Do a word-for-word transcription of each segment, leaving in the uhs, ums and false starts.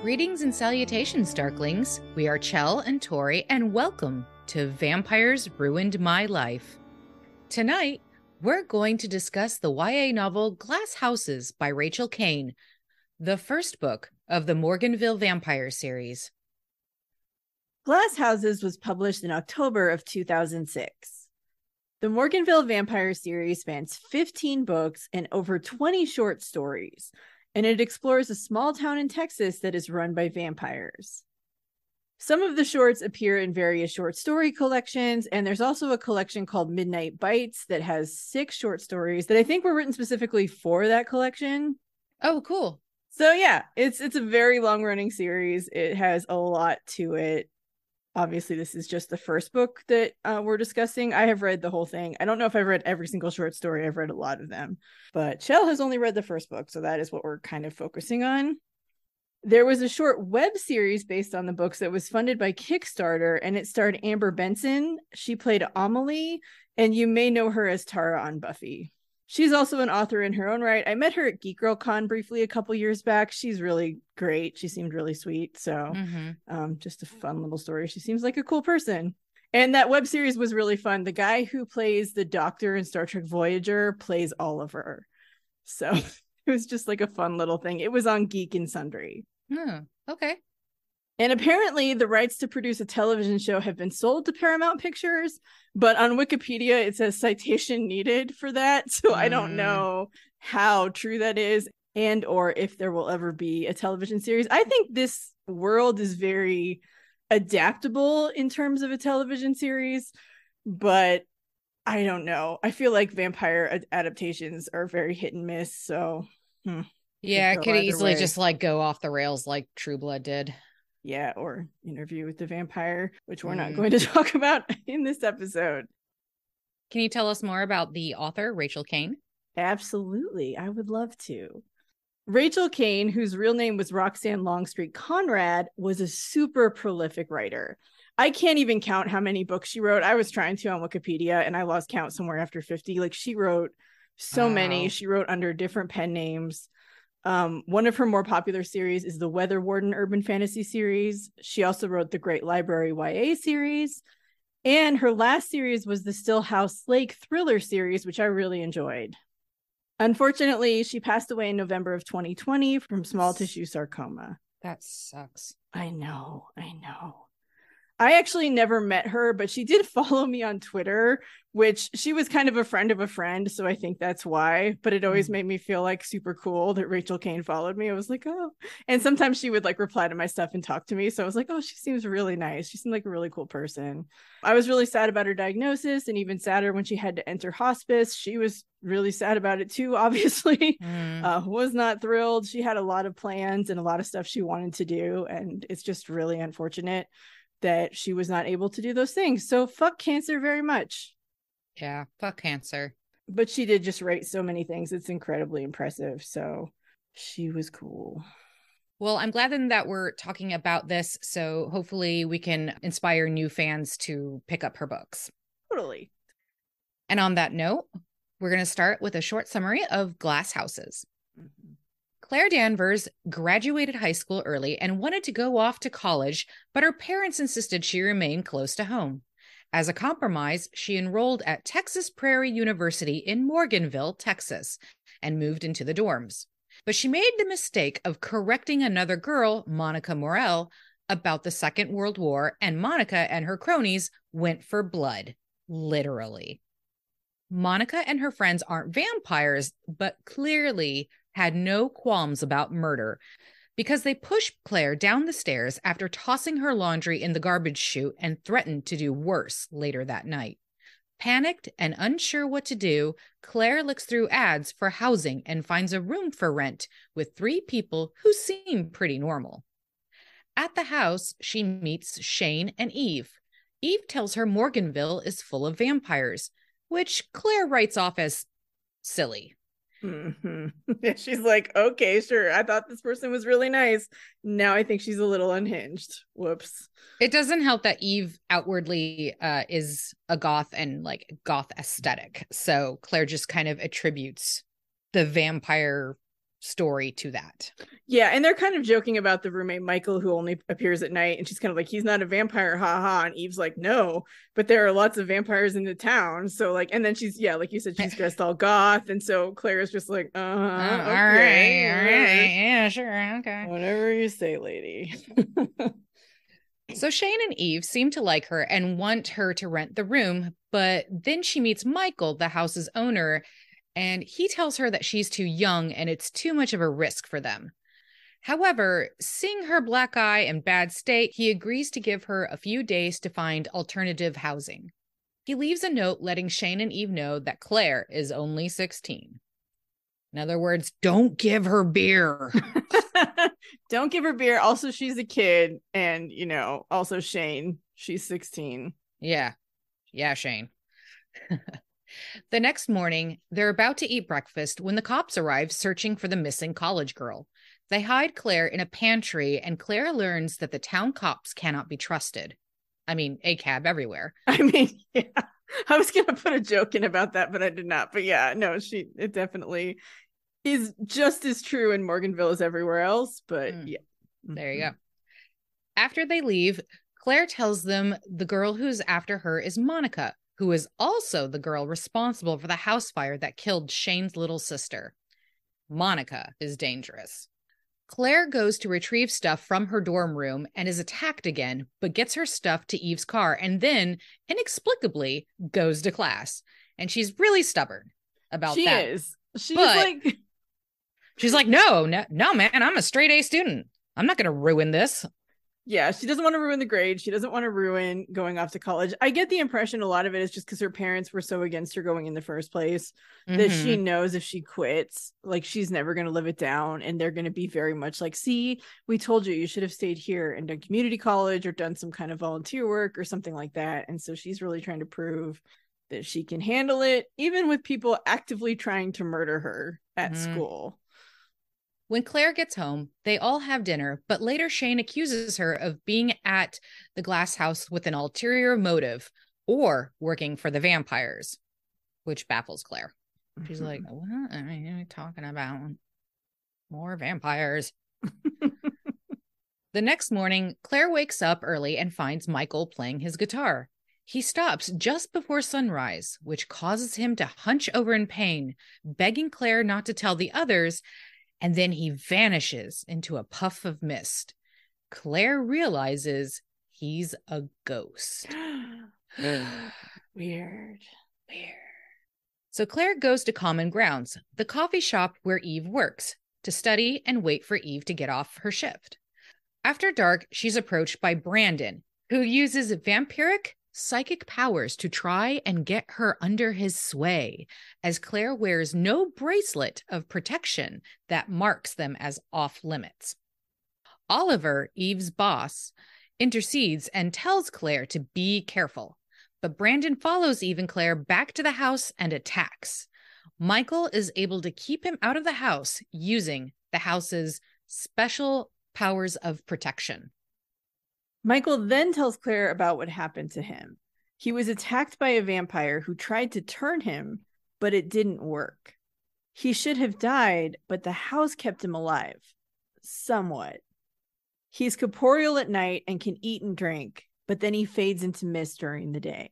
Greetings and salutations, Darklings. We are Chell and Tori, and welcome to Vampires Ruined My Life. Tonight, we're going to discuss the Y A novel Glass Houses by Rachel Caine, the first book of the Morganville Vampire series. Glass Houses was published in October of two thousand six. The Morganville Vampire series spans fifteen books and over twenty short stories, and it explores a small town in Texas that is run by vampires. Some of the shorts appear in various short story collections, and there's also a collection called Midnight Bites that has six short stories that I think were written specifically for that collection. Oh, cool. So yeah, it's it's a very long-running series. It has a lot to it. Obviously, this is just the first book that uh, we're discussing. I have read the whole thing. I don't know if I've read every single short story. I've read a lot of them. But Chell has only read the first book, so that is what we're kind of focusing on. There was a short web series based on the books that was funded by Kickstarter, and it starred Amber Benson. She played Amelie, and you may know her as Tara on Buffy. She's also an author in her own right. I met her at Geek Girl Con briefly a couple years back. She's really great. She seemed really sweet. So Mm-hmm. um, just a fun little story. She seems like a cool person. And that web series was really fun. The guy who plays the Doctor in Star Trek Voyager plays Oliver. So it was just like a fun little thing. It was on Geek and Sundry. Oh, okay. And apparently the rights to produce a television show have been sold to Paramount Pictures, but on Wikipedia it says citation needed for that. So mm. I don't know how true that is and or if there will ever be a television series. I think this world is very adaptable in terms of a television series, but I don't know. I feel like vampire ad- adaptations are very hit and miss. So hmm, yeah, it could easily way. just like go off the rails like True Blood did. Yeah, or Interview with the Vampire, which we're mm. not going to talk about in this episode. Can you tell us more about the author, Rachel Caine? Absolutely. I would love to. Rachel Caine, whose real name was Roxanne Longstreet Conrad, was a super prolific writer. I can't even count how many books she wrote. I was trying to on Wikipedia, and I lost count somewhere after fifty. Like, she wrote so wow. many. She wrote under different pen names. Um, one of her more popular series is the Weather Warden Urban Fantasy series. She also wrote the Great Library Y A series. And her last series was the Stillhouse Lake thriller series, which I really enjoyed. Unfortunately, she passed away in November of twenty twenty from small tissue sarcoma. That sucks. I know, I know. I actually never met her, but she did follow me on Twitter, which she was kind of a friend of a friend. So I think that's why, but it always mm. made me feel like super cool that Rachel Caine followed me. I was like, oh, and sometimes she would like reply to my stuff and talk to me. So I was like, oh, she seems really nice. She seemed like a really cool person. I was really sad about her diagnosis, and even sadder when she had to enter hospice. She was really sad about it too, obviously. Mm. Uh, was not thrilled. She had a lot of plans and a lot of stuff she wanted to do. And it's just really unfortunate that she was not able to do those things. So fuck cancer very much. Yeah, fuck cancer. But she did just write so many things. It's incredibly impressive. So she was cool. Well, I'm glad then that we're talking about this. So hopefully we can inspire new fans to pick up her books. Totally. And on that note, we're going to start with a short summary of Glass Houses. Mm-hmm. Claire Danvers graduated high school early and wanted to go off to college, but her parents insisted she remain close to home. As a compromise, she enrolled at Texas Prairie University in Morganville, Texas, and moved into the dorms. But she made the mistake of correcting another girl, Monica Morell, about the Second World War, and Monica and her cronies went for blood, literally. Monica and her friends aren't vampires, but clearly had no qualms about murder because they pushed Claire down the stairs after tossing her laundry in the garbage chute and threatened to do worse later that night. Panicked and unsure what to do, Claire looks through ads for housing and finds a room for rent with three people who seem pretty normal. At the house, she meets Shane and Eve. Eve tells her Morganville is full of vampires, which Claire writes off as silly. Mm-hmm. She's like, okay, sure. I thought this person was really nice. Now I think she's a little unhinged. Whoops. It doesn't help that Eve outwardly uh, is a goth and like goth aesthetic. So Claire just kind of attributes the vampire story to that. Yeah, and they're kind of joking about the roommate Michael who only appears at night, and she's kind of like, he's not a vampire, haha. And Eve's like, no, but there are lots of vampires in the town. So like, and then she's, yeah, like you said, she's dressed all goth, and so Claire's just like, uh-huh, Uh, okay, all right, all right, yeah, sure, okay. Whatever you say, lady. So Shane and Eve seem to like her and want her to rent the room, but then she meets Michael, the house's owner, and he tells her that she's too young and it's too much of a risk for them. However, seeing her black eye and bad state, he agrees to give her a few days to find alternative housing. He leaves a note letting Shane and Eve know that Claire is only sixteen. In other words, don't give her beer. Don't give her beer. Also, she's a kid. And, you know, also Shane, she's sixteen. Yeah. Yeah, Shane. The next morning, they're about to eat breakfast when the cops arrive searching for the missing college girl. They hide Claire in a pantry, and Claire learns that the town cops cannot be trusted. I mean, A C A B everywhere. I mean, yeah. I was going to put a joke in about that, but I did not. But yeah, no, she, it definitely is just as true in Morganville as everywhere else. But mm. yeah. There you go. After they leave, Claire tells them the girl who's after her is Monica, who is also the girl responsible for the house fire that killed Shane's little sister. Monica is dangerous. Claire goes to retrieve stuff from her dorm room and is attacked again, but gets her stuff to Eve's car and then, inexplicably, goes to class. And she's really stubborn about she that. She is. She's but like... She's like, no, no, no, man, I'm a straight A student. I'm not going to ruin this. Yeah, she doesn't want to ruin the grade. She doesn't want to ruin going off to college. I get the impression a lot of it is just because her parents were so against her going in the first place mm-hmm. that she knows if she quits, like she's never going to live it down. And they're going to be very much like, see, we told you, you should have stayed here and done community college or done some kind of volunteer work or something like that. And so she's really trying to prove that she can handle it, even with people actively trying to murder her at mm-hmm. school. When Claire gets home, they all have dinner, but later Shane accuses her of being at the glass house with an ulterior motive or working for the vampires, which baffles Claire. She's like, what are you talking about? More vampires. The next morning, Claire wakes up early and finds Michael playing his guitar. He stops just before sunrise, which causes him to hunch over in pain, begging Claire not to tell the others. And then he vanishes into a puff of mist. Claire realizes he's a ghost. Weird. Weird. So Claire goes to Common Grounds, the coffee shop where Eve works, to study and wait for Eve to get off her shift. After dark, she's approached by Brandon, who uses vampiric psychic powers to try and get her under his sway, as Claire wears no bracelet of protection that marks them as off limits. Oliver, Eve's boss, intercedes and tells Claire to be careful, but Brandon follows Eve and Claire back to the house and attacks. Michael is able to keep him out of the house using the house's special powers of protection. Michael then tells Claire about what happened to him. He was attacked by a vampire who tried to turn him, but it didn't work. He should have died, but the house kept him alive. Somewhat. He's corporeal at night and can eat and drink, but then he fades into mist during the day.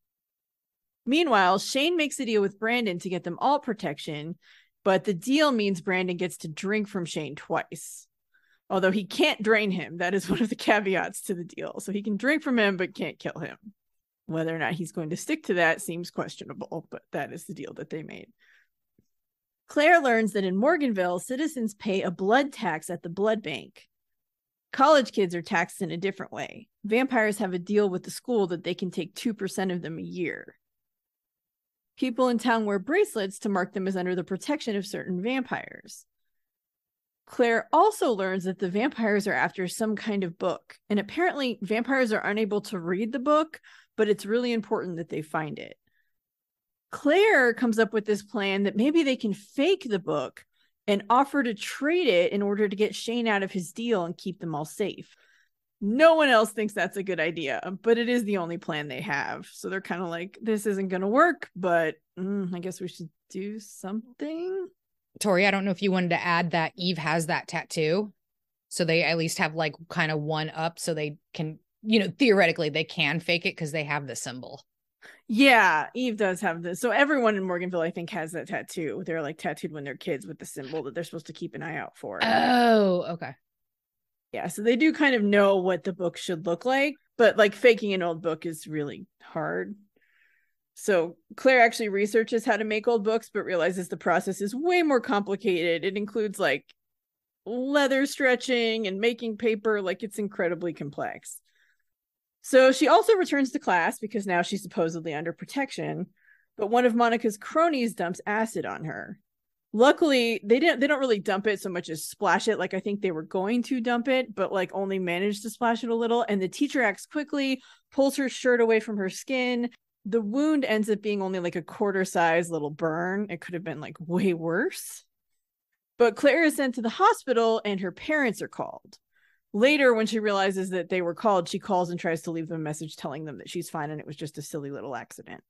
Meanwhile, Shane makes a deal with Brandon to get them all protection, but the deal means Brandon gets to drink from Shane twice. Although he can't drain him. That is one of the caveats to the deal. So he can drink from him, but can't kill him. Whether or not he's going to stick to that seems questionable, but that is the deal that they made. Claire learns that in Morganville, citizens pay a blood tax at the blood bank. College kids are taxed in a different way. Vampires have a deal with the school that they can take two percent of them a year. People in town wear bracelets to mark them as under the protection of certain vampires. Claire also learns that the vampires are after some kind of book, and apparently vampires are unable to read the book, but it's really important that they find it. Claire comes up with this plan that maybe they can fake the book and offer to trade it in order to get Shane out of his deal and keep them all safe. No one else thinks that's a good idea, but it is the only plan they have. So they're kind of like, this isn't going to work, but mm, I guess we should do something. Tori, I don't know if you wanted to add that Eve has that tattoo. So they at least have like kind of one up so they can, you know, theoretically they can fake it because they have the symbol. Yeah, Eve does have this. So everyone in Morganville, I think, has that tattoo. They're like tattooed when they're kids with the symbol that they're supposed to keep an eye out for. Oh, okay. Yeah, so they do kind of know what the book should look like, but like faking an old book is really hard. So Claire actually researches how to make old books, but realizes the process is way more complicated. It includes like leather stretching and making paper. Like, it's incredibly complex. So she also returns to class because now she's supposedly under protection, but one of Monica's cronies dumps acid on her. Luckily, they didn't they don't really dump it so much as splash it. Like, I think they were going to dump it, but like only managed to splash it a little. And the teacher acts quickly, pulls her shirt away from her skin. The wound ends up being only like a quarter size little burn. It could have been like way worse. But Claire is sent to the hospital and her parents are called. Later, when she realizes that they were called, she calls and tries to leave them a message telling them that she's fine and it was just a silly little accident.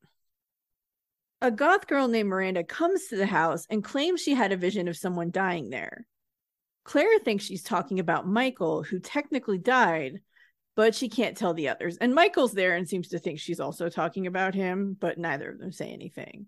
A goth girl named Miranda comes to the house and claims she had a vision of someone dying there. Claire thinks she's talking about Michael, who technically died, but she can't tell the others. And Michael's there and seems to think she's also talking about him, but neither of them say anything.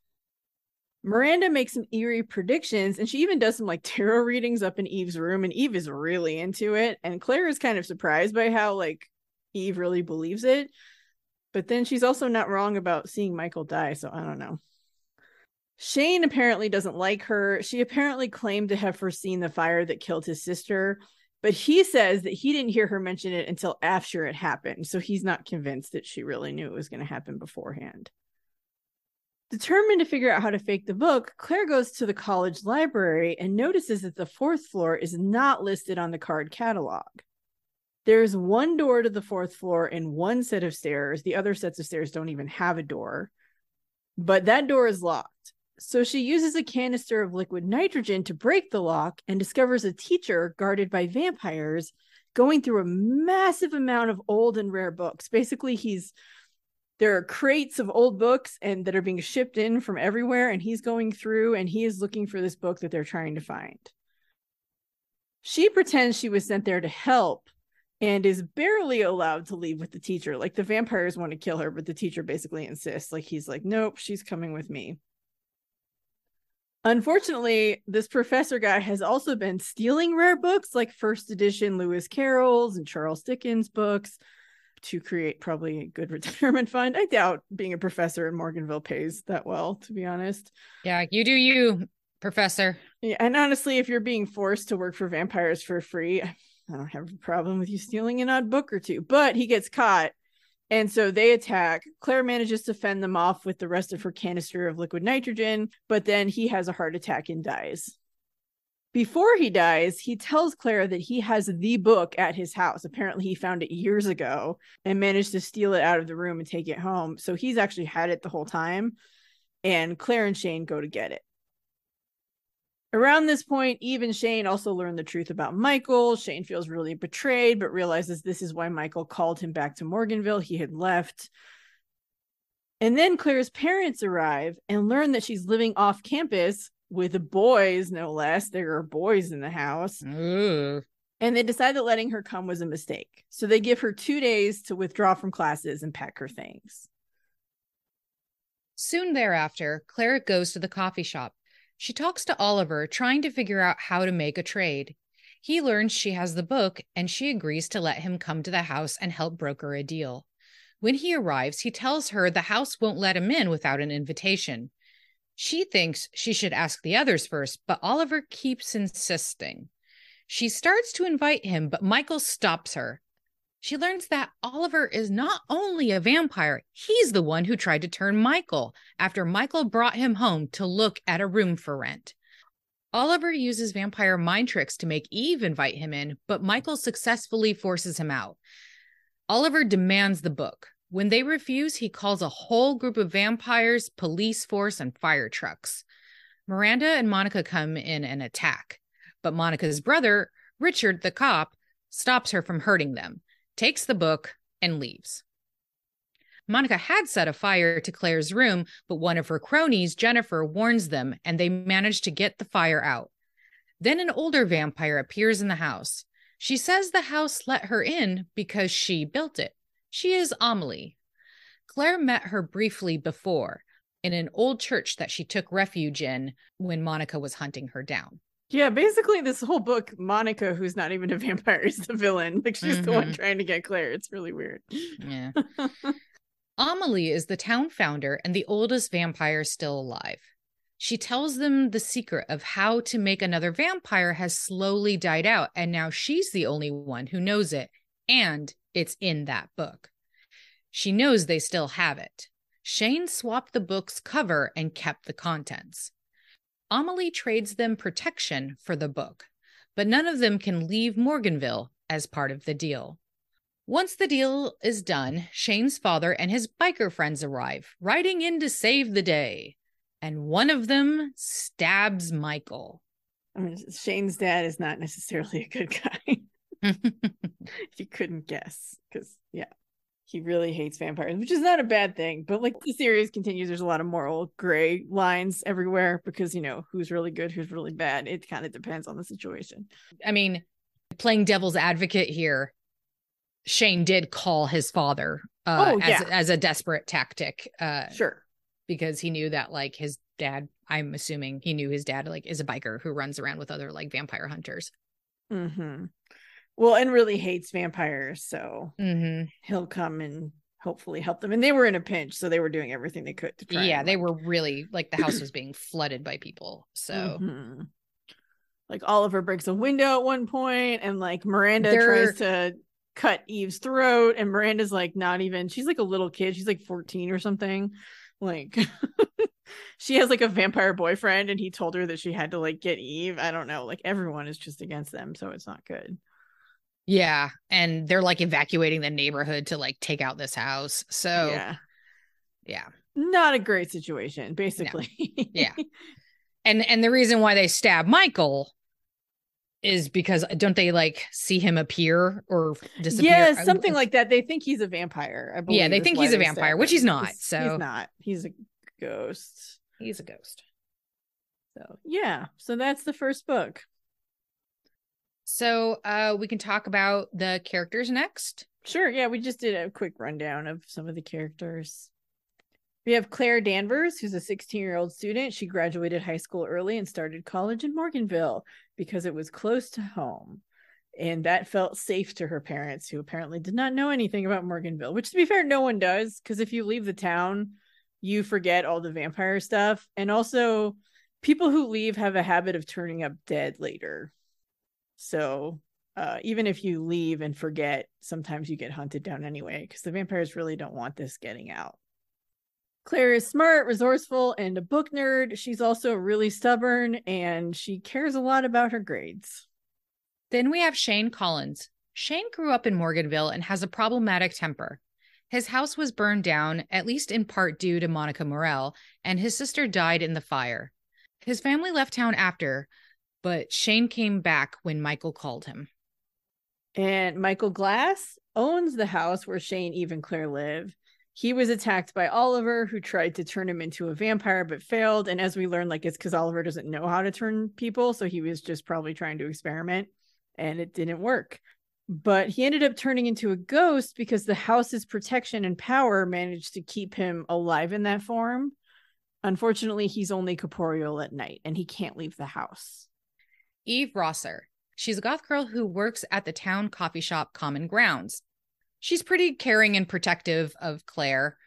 Miranda makes some eerie predictions, and she even does some like tarot readings up in Eve's room, and Eve is really into it. And Claire is kind of surprised by how like Eve really believes it. But then she's also not wrong about seeing Michael die, so I don't know. Shane apparently doesn't like her. She apparently claimed to have foreseen the fire that killed his sister, but he says that he didn't hear her mention it until after it happened, so he's not convinced that she really knew it was going to happen beforehand. Determined to figure out how to fake the book, Claire goes to the college library and notices that the fourth floor is not listed on the card catalog. There's one door to the fourth floor and one set of stairs. The other sets of stairs don't even have a door, but that door is locked. So she uses a canister of liquid nitrogen to break the lock and discovers a teacher guarded by vampires going through a massive amount of old and rare books. Basically, he's there are crates of old books and that are being shipped in from everywhere, and he's going through and he is looking for this book that they're trying to find. She pretends she was sent there to help and is barely allowed to leave with the teacher. Like, the vampires want to kill her, but the teacher basically insists. Like, he's like, nope, she's coming with me. Unfortunately, this professor guy has also been stealing rare books like first edition Lewis Carroll's and Charles Dickens books to create probably a good retirement fund. I doubt being a professor in Morganville pays that well, to be honest. Yeah, you do you, professor. Yeah, and honestly, if you're being forced to work for vampires for free, I don't have a problem with you stealing an odd book or two. But he gets caught, and so they attack. Claire manages to fend them off with the rest of her canister of liquid nitrogen, but then he has a heart attack and dies. Before he dies, he tells Claire that he has the book at his house. Apparently, he found it years ago and managed to steal it out of the room and take it home. So he's actually had it the whole time. And Claire and Shane go to get it. Around this point, Eve and Shane also learn the truth about Michael. Shane feels really betrayed, but realizes this is why Michael called him back to Morganville. He had left. And then Claire's parents arrive and learn that she's living off campus with boys, no less. There are boys in the house. Ooh. And they decide that letting her come was a mistake. So they give her two days to withdraw from classes and pack her things. Soon thereafter, Claire goes to the coffee shop. She talks to Oliver, trying to figure out how to make a trade. He learns she has the book, and she agrees to let him come to the house and help broker a deal. When he arrives, he tells her the house won't let him in without an invitation. She thinks she should ask the others first, but Oliver keeps insisting. She starts to invite him, but Michael stops her. She learns that Oliver is not only a vampire, he's the one who tried to turn Michael after Michael brought him home to look at a room for rent. Oliver uses vampire mind tricks to make Eve invite him in, but Michael successfully forces him out. Oliver demands the book. When they refuse, he calls a whole group of vampires, police force, and fire trucks. Miranda and Monica come in and attack, but Monica's brother, Richard the cop, stops her from hurting them, takes the book, and leaves. Monica had set a fire to Claire's room, but one of her cronies, Jennifer, warns them, and they manage to get the fire out. Then an older vampire appears in the house. She says the house let her in because she built it. She is Amelie. Claire met her briefly before in an old church that she took refuge in when Monica was hunting her down. Yeah, basically this whole book, Monica, who's not even a vampire, is the villain. Like she's mm-hmm. the one trying to get Claire. It's really weird. Yeah. Amelie is the town founder and the oldest vampire still alive. She tells them the secret of how to make another vampire has slowly died out, and now she's the only one who knows it, and it's in that book. She knows they still have it. Shane swapped the book's cover and kept the contents. Amelie trades them protection for the book, but none of them can leave Morganville as part of the deal. Once the deal is done, Shane's father and his biker friends arrive, riding in to save the day. And one of them stabs Michael. I mean, Shane's dad is not necessarily a good guy. If you couldn't guess, because, yeah. He really hates vampires, which is not a bad thing. But like the series continues, there's a lot of moral gray lines everywhere because, you know, who's really good, who's really bad. It kind of depends on the situation. I mean, playing devil's advocate here, Shane did call his father uh, oh, yeah. as, as a desperate tactic. Uh, sure. Because he knew that like his dad, I'm assuming he knew his dad like is a biker who runs around with other like vampire hunters. Mm-hmm. Well, and really hates vampires, so mm-hmm. he'll come and hopefully help them. And they were in a pinch, so they were doing everything they could to try. Yeah, and, they like... were really, like, the house was being flooded by people, so. Mm-hmm. Like, Oliver breaks a window at one point, and, like, Miranda They're... tries to cut Eve's throat, and Miranda's, like, not even, she's, like, a little kid. She's, like, fourteen or something. Like, she has, like, a vampire boyfriend, and he told her that she had to, like, get Eve. I don't know. Like, everyone is just against them, so it's not good. Yeah, and they're like evacuating the neighborhood to like take out this house. So yeah, yeah, not a great situation, basically. No. Yeah, and and the reason why they stab Michael is because don't they like see him appear or disappear? Yeah, something like that. They think he's a vampire. I believe yeah, they think he's a vampire, which he's not. So he's not. He's a ghost. He's a ghost. So yeah, so that's the first book. So uh, we can talk about the characters next. Sure. Yeah, we just did a quick rundown of some of the characters. We have Claire Danvers, who's a sixteen-year-old student. She graduated high school early and started college in Morganville because it was close to home. And that felt safe to her parents, who apparently did not know anything about Morganville, which, to be fair, no one does. Because if you leave the town, you forget all the vampire stuff. And also, people who leave have a habit of turning up dead later. So uh, even if you leave and forget, sometimes you get hunted down anyway, because the vampires really don't want this getting out. Claire is smart, resourceful, and a book nerd. She's also really stubborn, and she cares a lot about her grades. Then we have Shane Collins. Shane grew up in Morganville and has a problematic temper. His house was burned down, at least in part due to Monica Morell, and his sister died in the fire. His family left town after, but Shane came back when Michael called him. And Michael Glass owns the house where Shane, Eve, and Claire live. He was attacked by Oliver, who tried to turn him into a vampire but failed. And as we learned, like it's because Oliver doesn't know how to turn people, so he was just probably trying to experiment, and it didn't work. But he ended up turning into a ghost because the house's protection and power managed to keep him alive in that form. Unfortunately, he's only corporeal at night, and he can't leave the house. Eve Rosser. She's a goth girl who works at the town coffee shop Common Grounds. She's pretty caring and protective of Claire.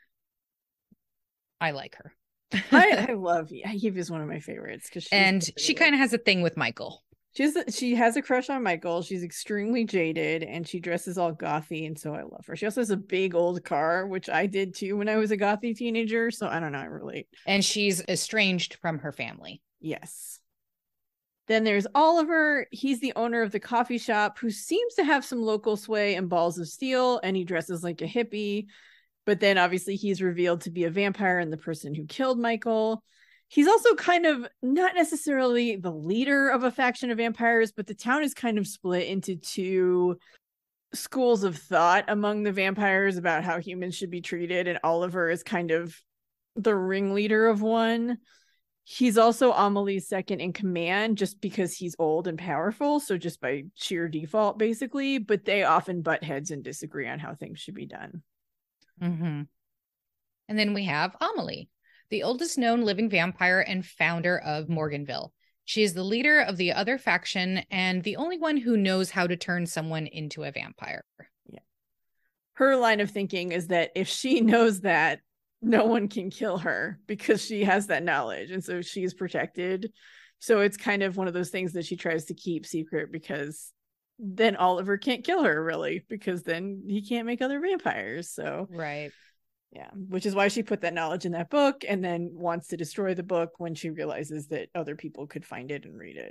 I like her. I, I love Eve. Eve is one of my favorites. Cause and she kind of has a thing with Michael. She's, she has a crush on Michael. She's extremely jaded, and she dresses all gothy, and so I love her. She also has a big old car, which I did too when I was a gothy teenager, so I don't know, I relate. And she's estranged from her family. Yes. Then there's Oliver. He's the owner of the coffee shop who seems to have some local sway and balls of steel, and he dresses like a hippie. But then obviously he's revealed to be a vampire and the person who killed Michael. He's also kind of not necessarily the leader of a faction of vampires, but the town is kind of split into two schools of thought among the vampires about how humans should be treated, and Oliver is kind of the ringleader of one. He's also Amelie's second in command just because he's old and powerful, so just by sheer default, basically, but they often butt heads and disagree on how things should be done. Mm-hmm. And then we have Amelie, the oldest known living vampire and founder of Morganville. She is the leader of the other faction and the only one who knows how to turn someone into a vampire. Yeah. Her line of thinking is that if she knows that, no one can kill her because she has that knowledge. And so she's protected. So it's kind of one of those things that she tries to keep secret because then Oliver can't kill her, really, because then he can't make other vampires. So, right. Yeah, which is why she put that knowledge in that book and then wants to destroy the book when she realizes that other people could find it and read it.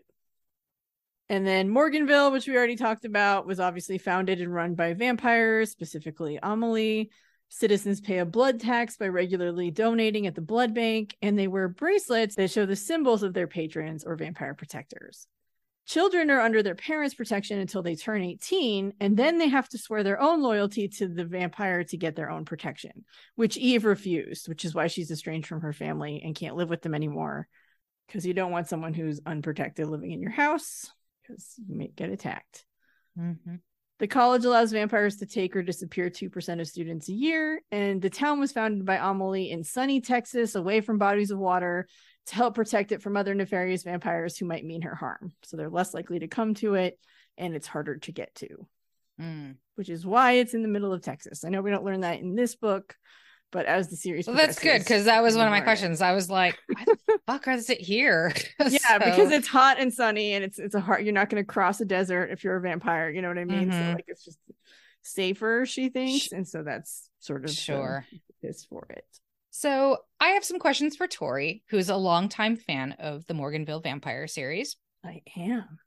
And then Morganville, which we already talked about, was obviously founded and run by vampires, specifically Amelie. Citizens pay a blood tax by regularly donating at the blood bank, and they wear bracelets that show the symbols of their patrons or vampire protectors. Children are under their parents' protection until they turn eighteen, and then they have to swear their own loyalty to the vampire to get their own protection, which Eve refused, which is why she's estranged from her family and can't live with them anymore, because you don't want someone who's unprotected living in your house, because you may get attacked. Mm-hmm. The college allows vampires to take or disappear two percent of students a year, and the town was founded by Amelie in sunny Texas, away from bodies of water, to help protect it from other nefarious vampires who might mean her harm. So they're less likely to come to it, and it's harder to get to, mm. which is why it's in the middle of Texas. I know we don't learn that in this book, but as the series well, that's good, because that was one of my questions. It. I was like, why the fuck is it here? Yeah, so... because it's hot and sunny, and it's it's a hard, you're not going to cross a desert if you're a vampire, you know what I mean? Mm-hmm. So like it's just safer, she thinks, and so that's sort of sure is for it. So I have some questions for Tori, who's a longtime fan of the Morganville Vampire series. I am.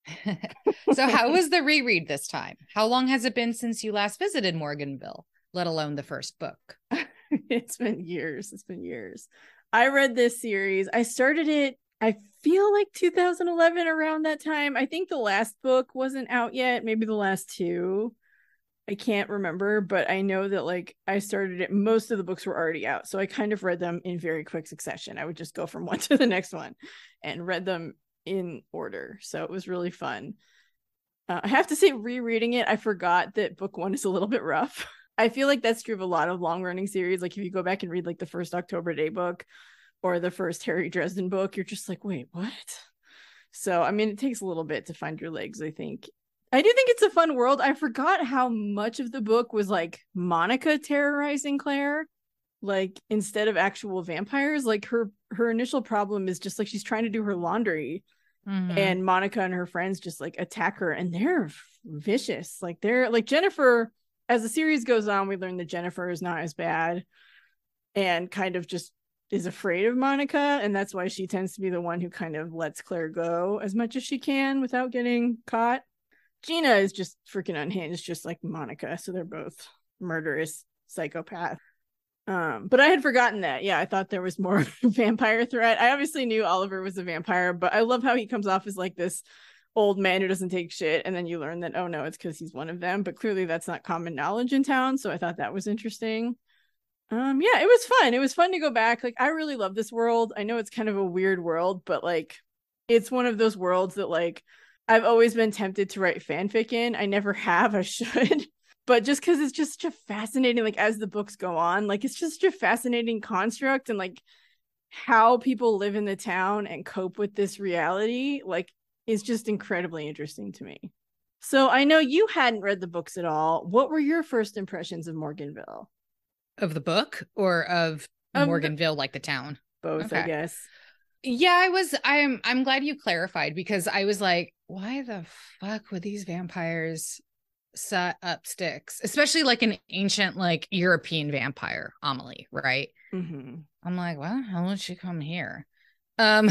So how was the reread this time? How long has it been since you last visited Morganville, let alone the first book? It's been years. It's been years. I read this series. I started it, I feel like two thousand eleven, around that time. I think the last book wasn't out yet. Maybe the last two. I can't remember, but I know that like I started it. Most of the books were already out. So I kind of read them in very quick succession. I would just go from one to the next one and read them in order. So it was really fun. Uh, I have to say, rereading it, I forgot that book one is a little bit rough. I feel like that's true of a lot of long running series. Like if you go back and read like the first October Day book or the first Harry Dresden book, you're just like, wait, what? So, I mean, it takes a little bit to find your legs, I think. I do think it's a fun world. I forgot how much of the book was like Monica terrorizing Claire. Like instead of actual vampires, like her, her initial problem is just like she's trying to do her laundry. Mm-hmm. And Monica and her friends just like attack her, and they're vicious. Like they're like Jennifer. As the series goes on, we learn that Jennifer is not as bad and kind of just is afraid of Monica. And that's why she tends to be the one who kind of lets Claire go as much as she can without getting caught. Gina is just freaking unhinged, just like Monica. So they're both murderous psychopaths. Um, but I had forgotten that. Yeah, I thought there was more vampire threat. I obviously knew Oliver was a vampire, but I love how he comes off as like this old man who doesn't take shit, and then you learn that, oh no, it's because he's one of them, but clearly that's not common knowledge in town. So I thought that was interesting. Um yeah, it was fun. It was fun to go back. Like I really love this world. I know it's kind of a weird world, but like it's one of those worlds that like I've always been tempted to write fanfic in. I never have. I should. But just because it's just such a fascinating, like as the books go on, like it's just such a fascinating construct, and like how people live in the town and cope with this reality, like is just incredibly interesting to me. So I know you hadn't read the books at all. What were your first impressions of Morganville? Of the book or of, of Morganville, the... like the town? Both, okay. I guess. Yeah, I was, I'm, I'm glad you clarified, because I was like, why the fuck would these vampires set up sticks? Especially like an ancient, like European vampire, Amelie, right? Mm-hmm. I'm like, well, how would she come here? Um,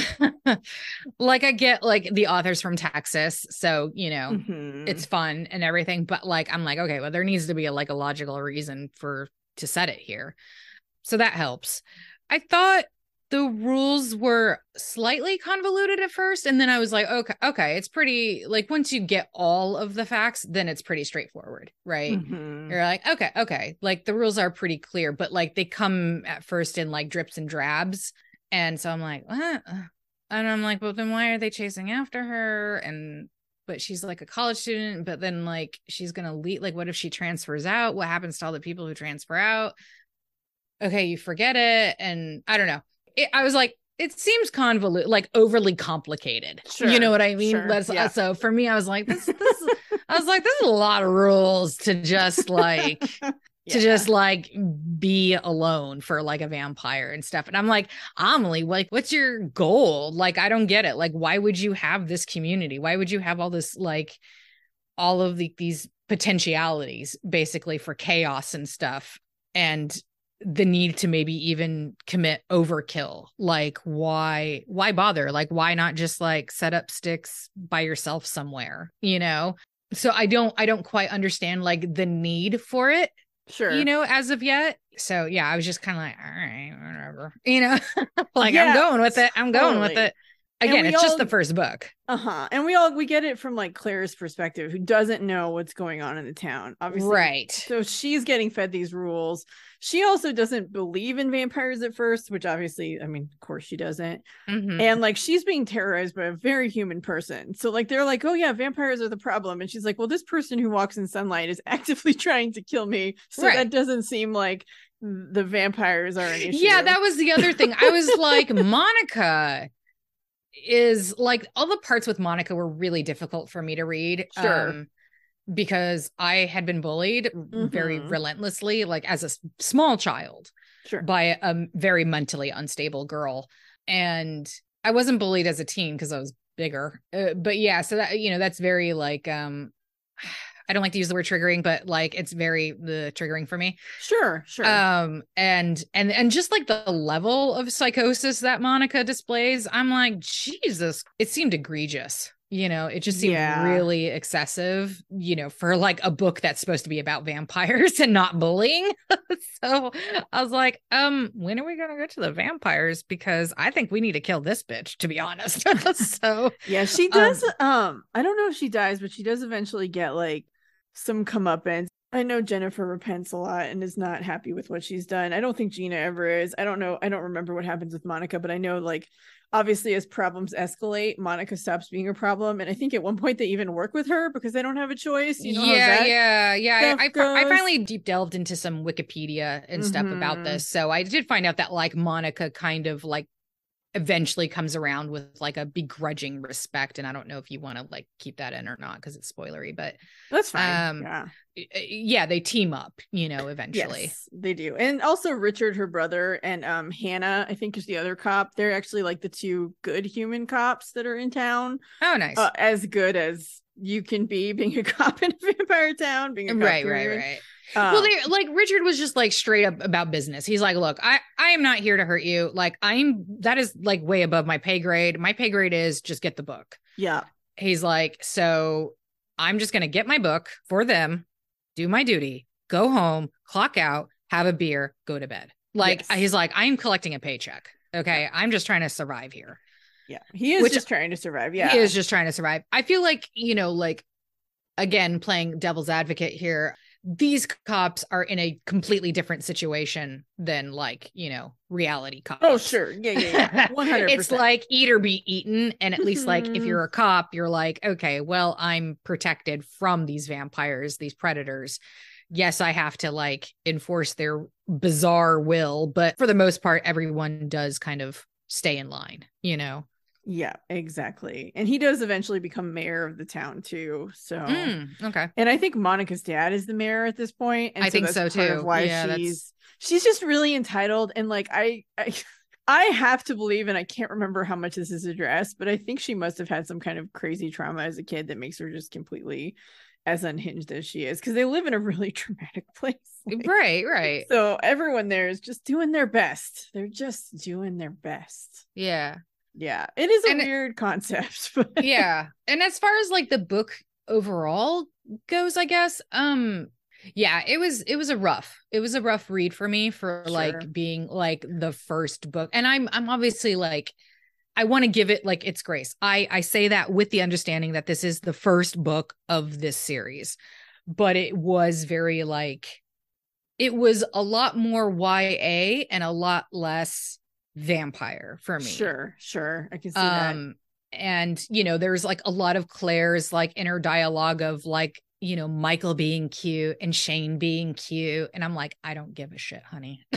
like I get like the author's from Texas, so you know mm-hmm. it's fun and everything, but like I'm like, okay, well there needs to be a like a logical reason for to set it here, so that helps. I thought the rules were slightly convoluted at first, and then I was like, okay, okay, it's pretty, like, once you get all of the facts, then it's pretty straightforward, right? Mm-hmm. You're like, okay, okay, like the rules are pretty clear, but like they come at first in like drips and drabs, and so I'm like, what? And I'm like, well, then why are they chasing after her? And but she's like a college student, but then like she's gonna leave. Like, what if she transfers out? What happens to all the people who transfer out? Okay, you forget it, and I don't know. It, I was like, it seems convoluted, like overly complicated. Sure, you know what I mean? Sure, That's yeah. So for me, I was like, this, this, I was like, this is a lot of rules to just like, yeah. to just like be alone for like a vampire and stuff. And I'm like, Amelie, like, what's your goal? Like, I don't get it. Like, why would you have this community? Why would you have all this, like, all of the, these potentialities basically for chaos and stuff? And the need to maybe even commit overkill. Like, why, why bother? Like, why not just like set up sticks by yourself somewhere, you know? So I don't, I don't quite understand like the need for it, sure, you know, as of yet. So yeah, I was just kind of like, all right, whatever, you know, like yeah, I'm going with it. I'm going totally. with it. Again, it's all, just the first book. Uh-huh. And we all we get it from like Claire's perspective, who doesn't know what's going on in the town. Obviously. Right. So she's getting fed these rules. She also doesn't believe in vampires at first, which obviously, I mean, of course she doesn't. Mm-hmm. And like she's being terrorized by a very human person. So like they're like, oh yeah, vampires are the problem. And she's like, well, this person who walks in sunlight is actively trying to kill me. So right. that doesn't seem like the vampires are an issue. Yeah, that was the other thing. I was like, Monica is like, all the parts with Monica were really difficult for me to read. Sure. Um, because I had been bullied mm-hmm. very relentlessly, like as a small child, sure. by a very mentally unstable girl. And I wasn't bullied as a teen because I was bigger. Uh, but yeah, so that, you know, that's very like, um, I don't like to use the word triggering, but like it's very the triggering for me. Sure, sure. Um, and and and just like the level of psychosis that Monica displays, I'm like, Jesus, it seemed egregious. You know, it just seemed yeah. really excessive, you know, for like a book that's supposed to be about vampires and not bullying. So I was like, um, when are we going to get to the vampires? Because I think we need to kill this bitch, to be honest. So yeah, she does. Um, um, I don't know if she dies, but she does eventually get like some comeuppance. I know Jennifer repents a lot and is not happy with what she's done. I don't think Gina ever is. I don't know. I don't remember what happens with Monica, but I know like obviously as problems escalate, Monica stops being a problem. And I think at one point they even work with her because they don't have a choice. You know yeah, yeah, yeah. I, I, I finally deep delved into some Wikipedia and mm-hmm. stuff about this. So I did find out that like Monica kind of like eventually comes around with like a begrudging respect. And I don't know if you want to like keep that in or not because it's spoilery, but that's fine. Um, yeah. Yeah, they team up, you know, eventually. Yes, they do. And also Richard, her brother, and um Hannah, I think is the other cop. They're actually like the two good human cops that are in town. Oh, nice. Uh, as good as you can be being a cop in a vampire town, being a cop right, period. right, right. Um, well, they like Richard was just like straight up about business. He's like, look, I, I am not here to hurt you. Like I'm, that is like way above my pay grade. My pay grade is just get the book. Yeah. He's like, so I'm just going to get my book for them, do my duty, go home, clock out, have a beer, go to bed. Like, yes. He's like, I'm collecting a paycheck. Okay. Yeah. I'm just trying to survive here. Yeah. He is Which, just trying to survive. Yeah. He is just trying to survive. I feel like, you know, like, again, playing devil's advocate here, these cops are in a completely different situation than like, you know, reality cops. Oh, sure. Yeah, yeah, yeah. one hundred percent. It's like eat or be eaten. And at least like if you're a cop, you're like, okay, well, I'm protected from these vampires, these predators. Yes, I have to like enforce their bizarre will, but for the most part, everyone does kind of stay in line, you know? Yeah, exactly. And he does eventually become mayor of the town too. So mm, okay. And I think Monica's dad is the mayor at this point. And I so think that's so part too. Of why yeah, she's that's... she's just really entitled. And like I, I I have to believe, and I can't remember how much this is addressed, but I think she must have had some kind of crazy trauma as a kid that makes her just completely as unhinged as she is, because they live in a really traumatic place. Like, right, right. So everyone there is just doing their best. They're just doing their best. Yeah. Yeah, it is a and weird it, concept. But... yeah. And as far as like the book overall goes, I guess, um, Yeah, it was it was a rough. It was a rough read for me for Sure. like being like the first book. And I'm I'm obviously like I want to give it like its grace. I I say that with the understanding that this is the first book of this series. But it was very like it was a lot more Y A and a lot less vampire for me. Sure, sure. I can see Um that. and you know, there's like a lot of Claire's like inner dialogue of like, you know, Michael being cute and Shane being cute. And I'm like, I don't give a shit, honey.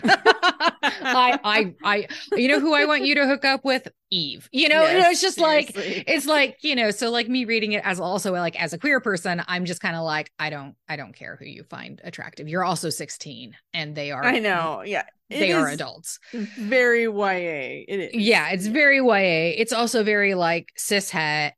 I, I, I, you know who I want you to hook up with? Eve. You know, Yes, you know, it's just seriously. like, it's like, you know, so like me reading it as also like as a queer person, I'm just kind of like, I don't, I don't care who you find attractive. You're also sixteen and they are, I know. Yeah. It they are is adults. very Y A. It is. Yeah. It's very Y A. It's also very like cis het.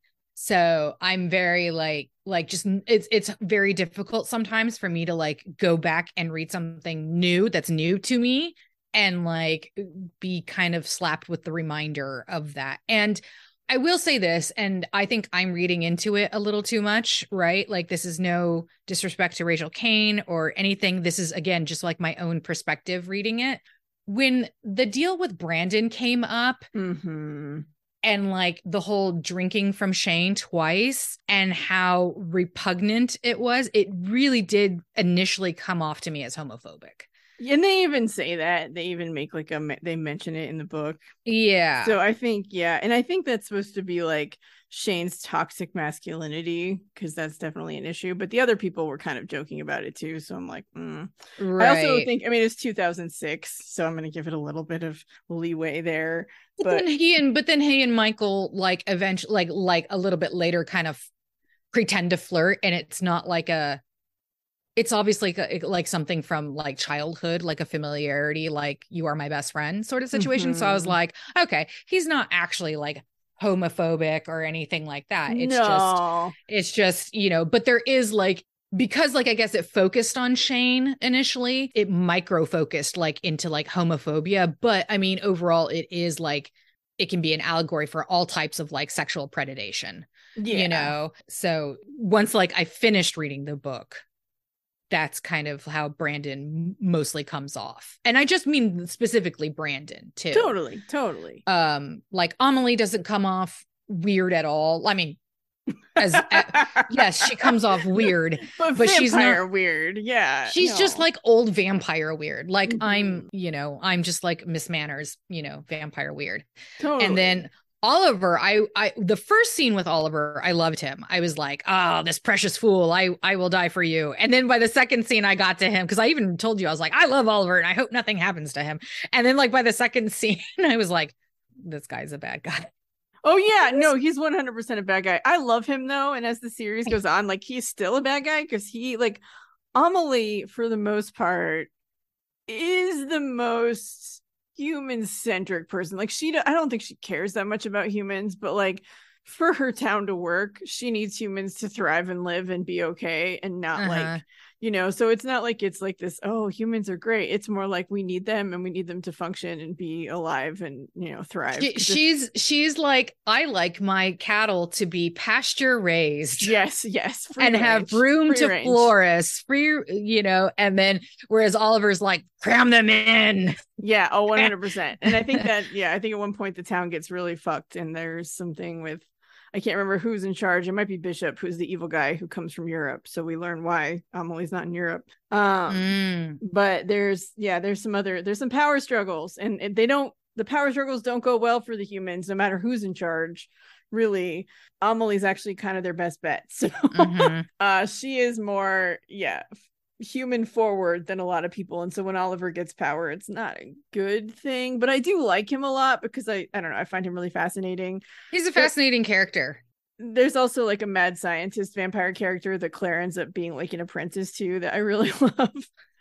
So I'm very like, like just it's it's very difficult sometimes for me to like go back and read something new that's new to me and like be kind of slapped with the reminder of that. And I will say this, and I think I'm reading into it a little too much, right? Like this is no disrespect to Rachel Kane or anything. This is again just like my own perspective reading it. When the deal with Brandon came up, mm-hmm. and like the whole drinking from Shane twice and how repugnant it was, it really did initially come off to me as homophobic. And they even say that. They even make like a, they mention it in the book. Yeah. So I think, yeah. And I think that's supposed to be like Shane's toxic masculinity, because that's definitely an issue. But the other people were kind of joking about it too. So I'm like, mm. Right. I also think, I mean, it's two thousand six, so I'm going to give it a little bit of leeway there. But, but then he and, but then he and Michael, like eventually, like, like a little bit later kind of pretend to flirt. And it's not like a, it's obviously like, like something from like childhood, like a familiarity, like you are my best friend sort of situation. Mm-hmm. So I was like, okay, he's not actually like homophobic or anything like that. It's no. just, it's just, you know, but there is like, because like, I guess it focused on Shane initially, it micro focused like into like homophobia. But I mean, overall, it is like, it can be an allegory for all types of like sexual predation, yeah. You know? So once like I finished reading the book, that's kind of how Brandon mostly comes off. And I just mean specifically Brandon too. Totally, totally. Um, like Amelie doesn't come off weird at all. I mean, as uh, yes, she comes off weird, but, but she's not weird. Yeah. She's no. just like old vampire weird. Like mm-hmm. I'm, you know, I'm just like Miss Manners, you know, vampire weird. Totally. And then Oliver, I, I, the first scene with Oliver, I loved him. I was like, oh, this precious fool. I, I will die for you. And then by the second scene I got to him, because I even told you, I was like, I love Oliver and I hope nothing happens to him. And then like by the second scene, I was like, this guy's a bad guy. Oh yeah, no, he's one hundred percent a bad guy. I love him though. And as the series goes on, like he's still a bad guy because he like Amelie, for the most part, is the most human-centric person. Like she, I don't think she cares that much about humans, but like for her town to work, she needs humans to thrive and live and be okay and not uh-huh. like, you know, so it's not like it's like this, oh, humans are great. It's more like we need them and we need them to function and be alive and, you know, thrive. She, she's she's like, I like my cattle to be pasture raised. Yes, yes. And range. Have room free to range. Flourish, free, you know, and then whereas Oliver's like, cram them in. Yeah, oh, one hundred percent. And I think that, yeah, I think at one point the town gets really fucked and there's something with, I can't remember who's in charge. It might be Bishop, who's the evil guy who comes from Europe. So we learn why Amelie's not in Europe. Um, mm. But there's, yeah, there's some other, there's some power struggles and they don't, the power struggles don't go well for the humans, no matter who's in charge. Really, Amelie's actually kind of their best bet. So mm-hmm. uh, she is more, yeah, human forward than a lot of people. And so when Oliver gets power, it's not a good thing, but I do like him a lot because I I don't know, I find him really fascinating. He's a fascinating but character. There's also like a mad scientist vampire character that Claire ends up being like an apprentice to that I really love.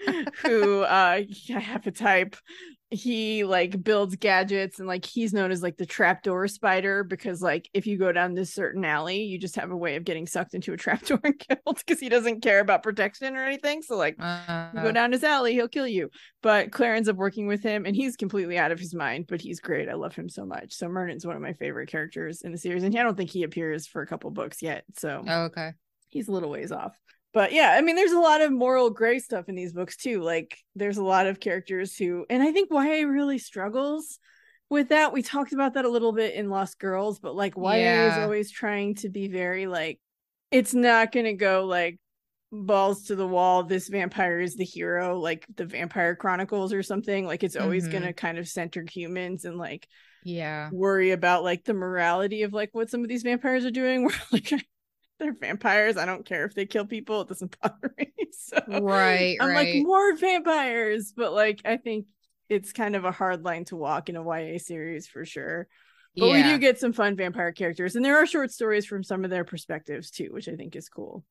Who uh I have a type. He like builds gadgets and like he's known as like the trapdoor spider because like if you go down this certain alley, you just have a way of getting sucked into a trapdoor and killed because he doesn't care about protection or anything. So like uh, you go down his alley, he'll kill you. But Claire ends up working with him and he's completely out of his mind, but he's great. I love him so much. So Myrnon's one of my favorite characters in the series, and I don't think he appears for a couple books yet. So oh, okay. He's a little ways off. But yeah, I mean, there's a lot of moral gray stuff in these books too. Like there's a lot of characters who, and I think Y A really struggles with that. We talked about that a little bit in Lost Girls, but like Y A yeah. is always trying to be very like, it's not going to go like balls to the wall. This vampire is the hero, like the Vampire Chronicles or something. Like it's always mm-hmm. going to kind of center humans and like, yeah, worry about like the morality of like what some of these vampires are doing. Where like they're vampires. I don't care if they kill people. It doesn't bother me. So right. I'm right. like, more vampires. But like, I think it's kind of a hard line to walk in a Y A series for sure. But yeah. we do get some fun vampire characters. And there are short stories from some of their perspectives too, which I think is cool.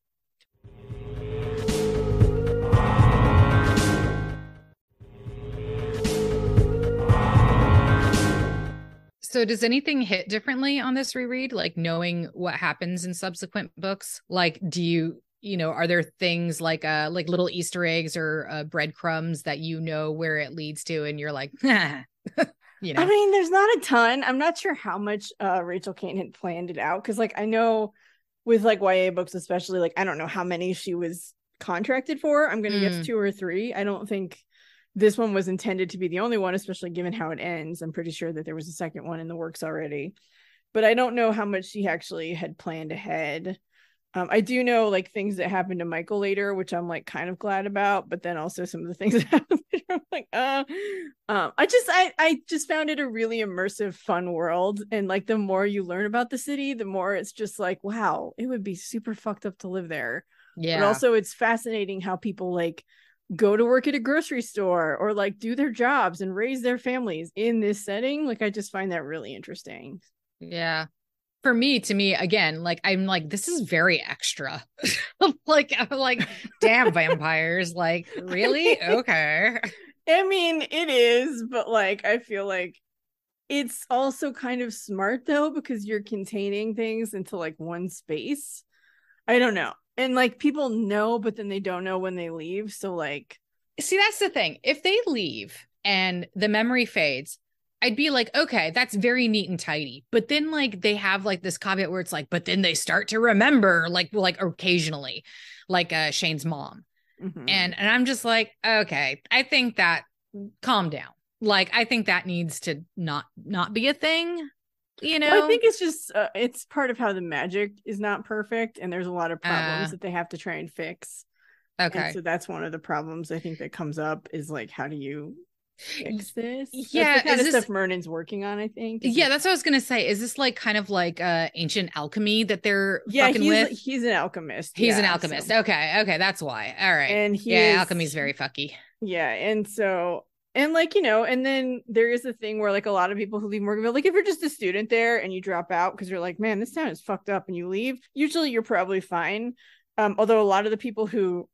So does anything hit differently on this reread? Like knowing what happens in subsequent books? Like, do you, you know, are there things like, uh, like little Easter eggs or uh, breadcrumbs that you know where it leads to? And you're like, nah. You know, I mean, there's not a ton. I'm not sure how much uh, Rachel Caine had planned it out. Cause like, I know with like Y A books, especially, like, I don't know how many she was contracted for. I'm going to mm. guess two or three. I don't think this one was intended to be the only one, especially given how it ends. I'm pretty sure that there was a second one in the works already, but I don't know how much she actually had planned ahead. Um, I do know like things that happened to Michael later, which I'm like kind of glad about, but then also some of the things that happened later, I'm like, uh, um, I just, I, I just found it a really immersive, fun world. And like, the more you learn about the city, the more it's just like, wow, it would be super fucked up to live there. Yeah. But also it's fascinating how people like go to work at a grocery store or like do their jobs and raise their families in this setting. Like, I just find that really interesting. Yeah. For me, to me, again, like, I'm like, this is very extra. like, I'm like, damn, vampires. Like, really? Okay. I mean, it is, but like, I feel like it's also kind of smart though, because you're containing things into like one space. I don't know. And like, people know, but then they don't know when they leave. So like, see, that's the thing. If they leave and the memory fades, I'd be like, okay, that's very neat and tidy. But then like they have like this caveat where it's like, but then they start to remember like, like occasionally, like uh, Shane's mom. Mm-hmm. And, and I'm just like, okay, I think that calm down. Like, I think that needs to not, not be a thing. You know, well, I think it's just, uh, it's part of how the magic is not perfect. And there's a lot of problems uh, that they have to try and fix. Okay. And so that's one of the problems I think that comes up is like, how do you fix this? Yeah, that's the kind is of this, stuff Mernan's working on, I think. Yeah, it, that's what I was gonna say. Is this like kind of like uh ancient alchemy that they're yeah, fucking he's, with? He's an alchemist. He's yeah, an alchemist. So. Okay, okay, that's why. All right. And he yeah, is, alchemy's very fucky. Yeah, and so and like, you know, and then there is a thing where like a lot of people who leave Morganville, like if you're just a student there and you drop out because you're like, man, this town is fucked up, and you leave, usually you're probably fine. Um, although a lot of the people who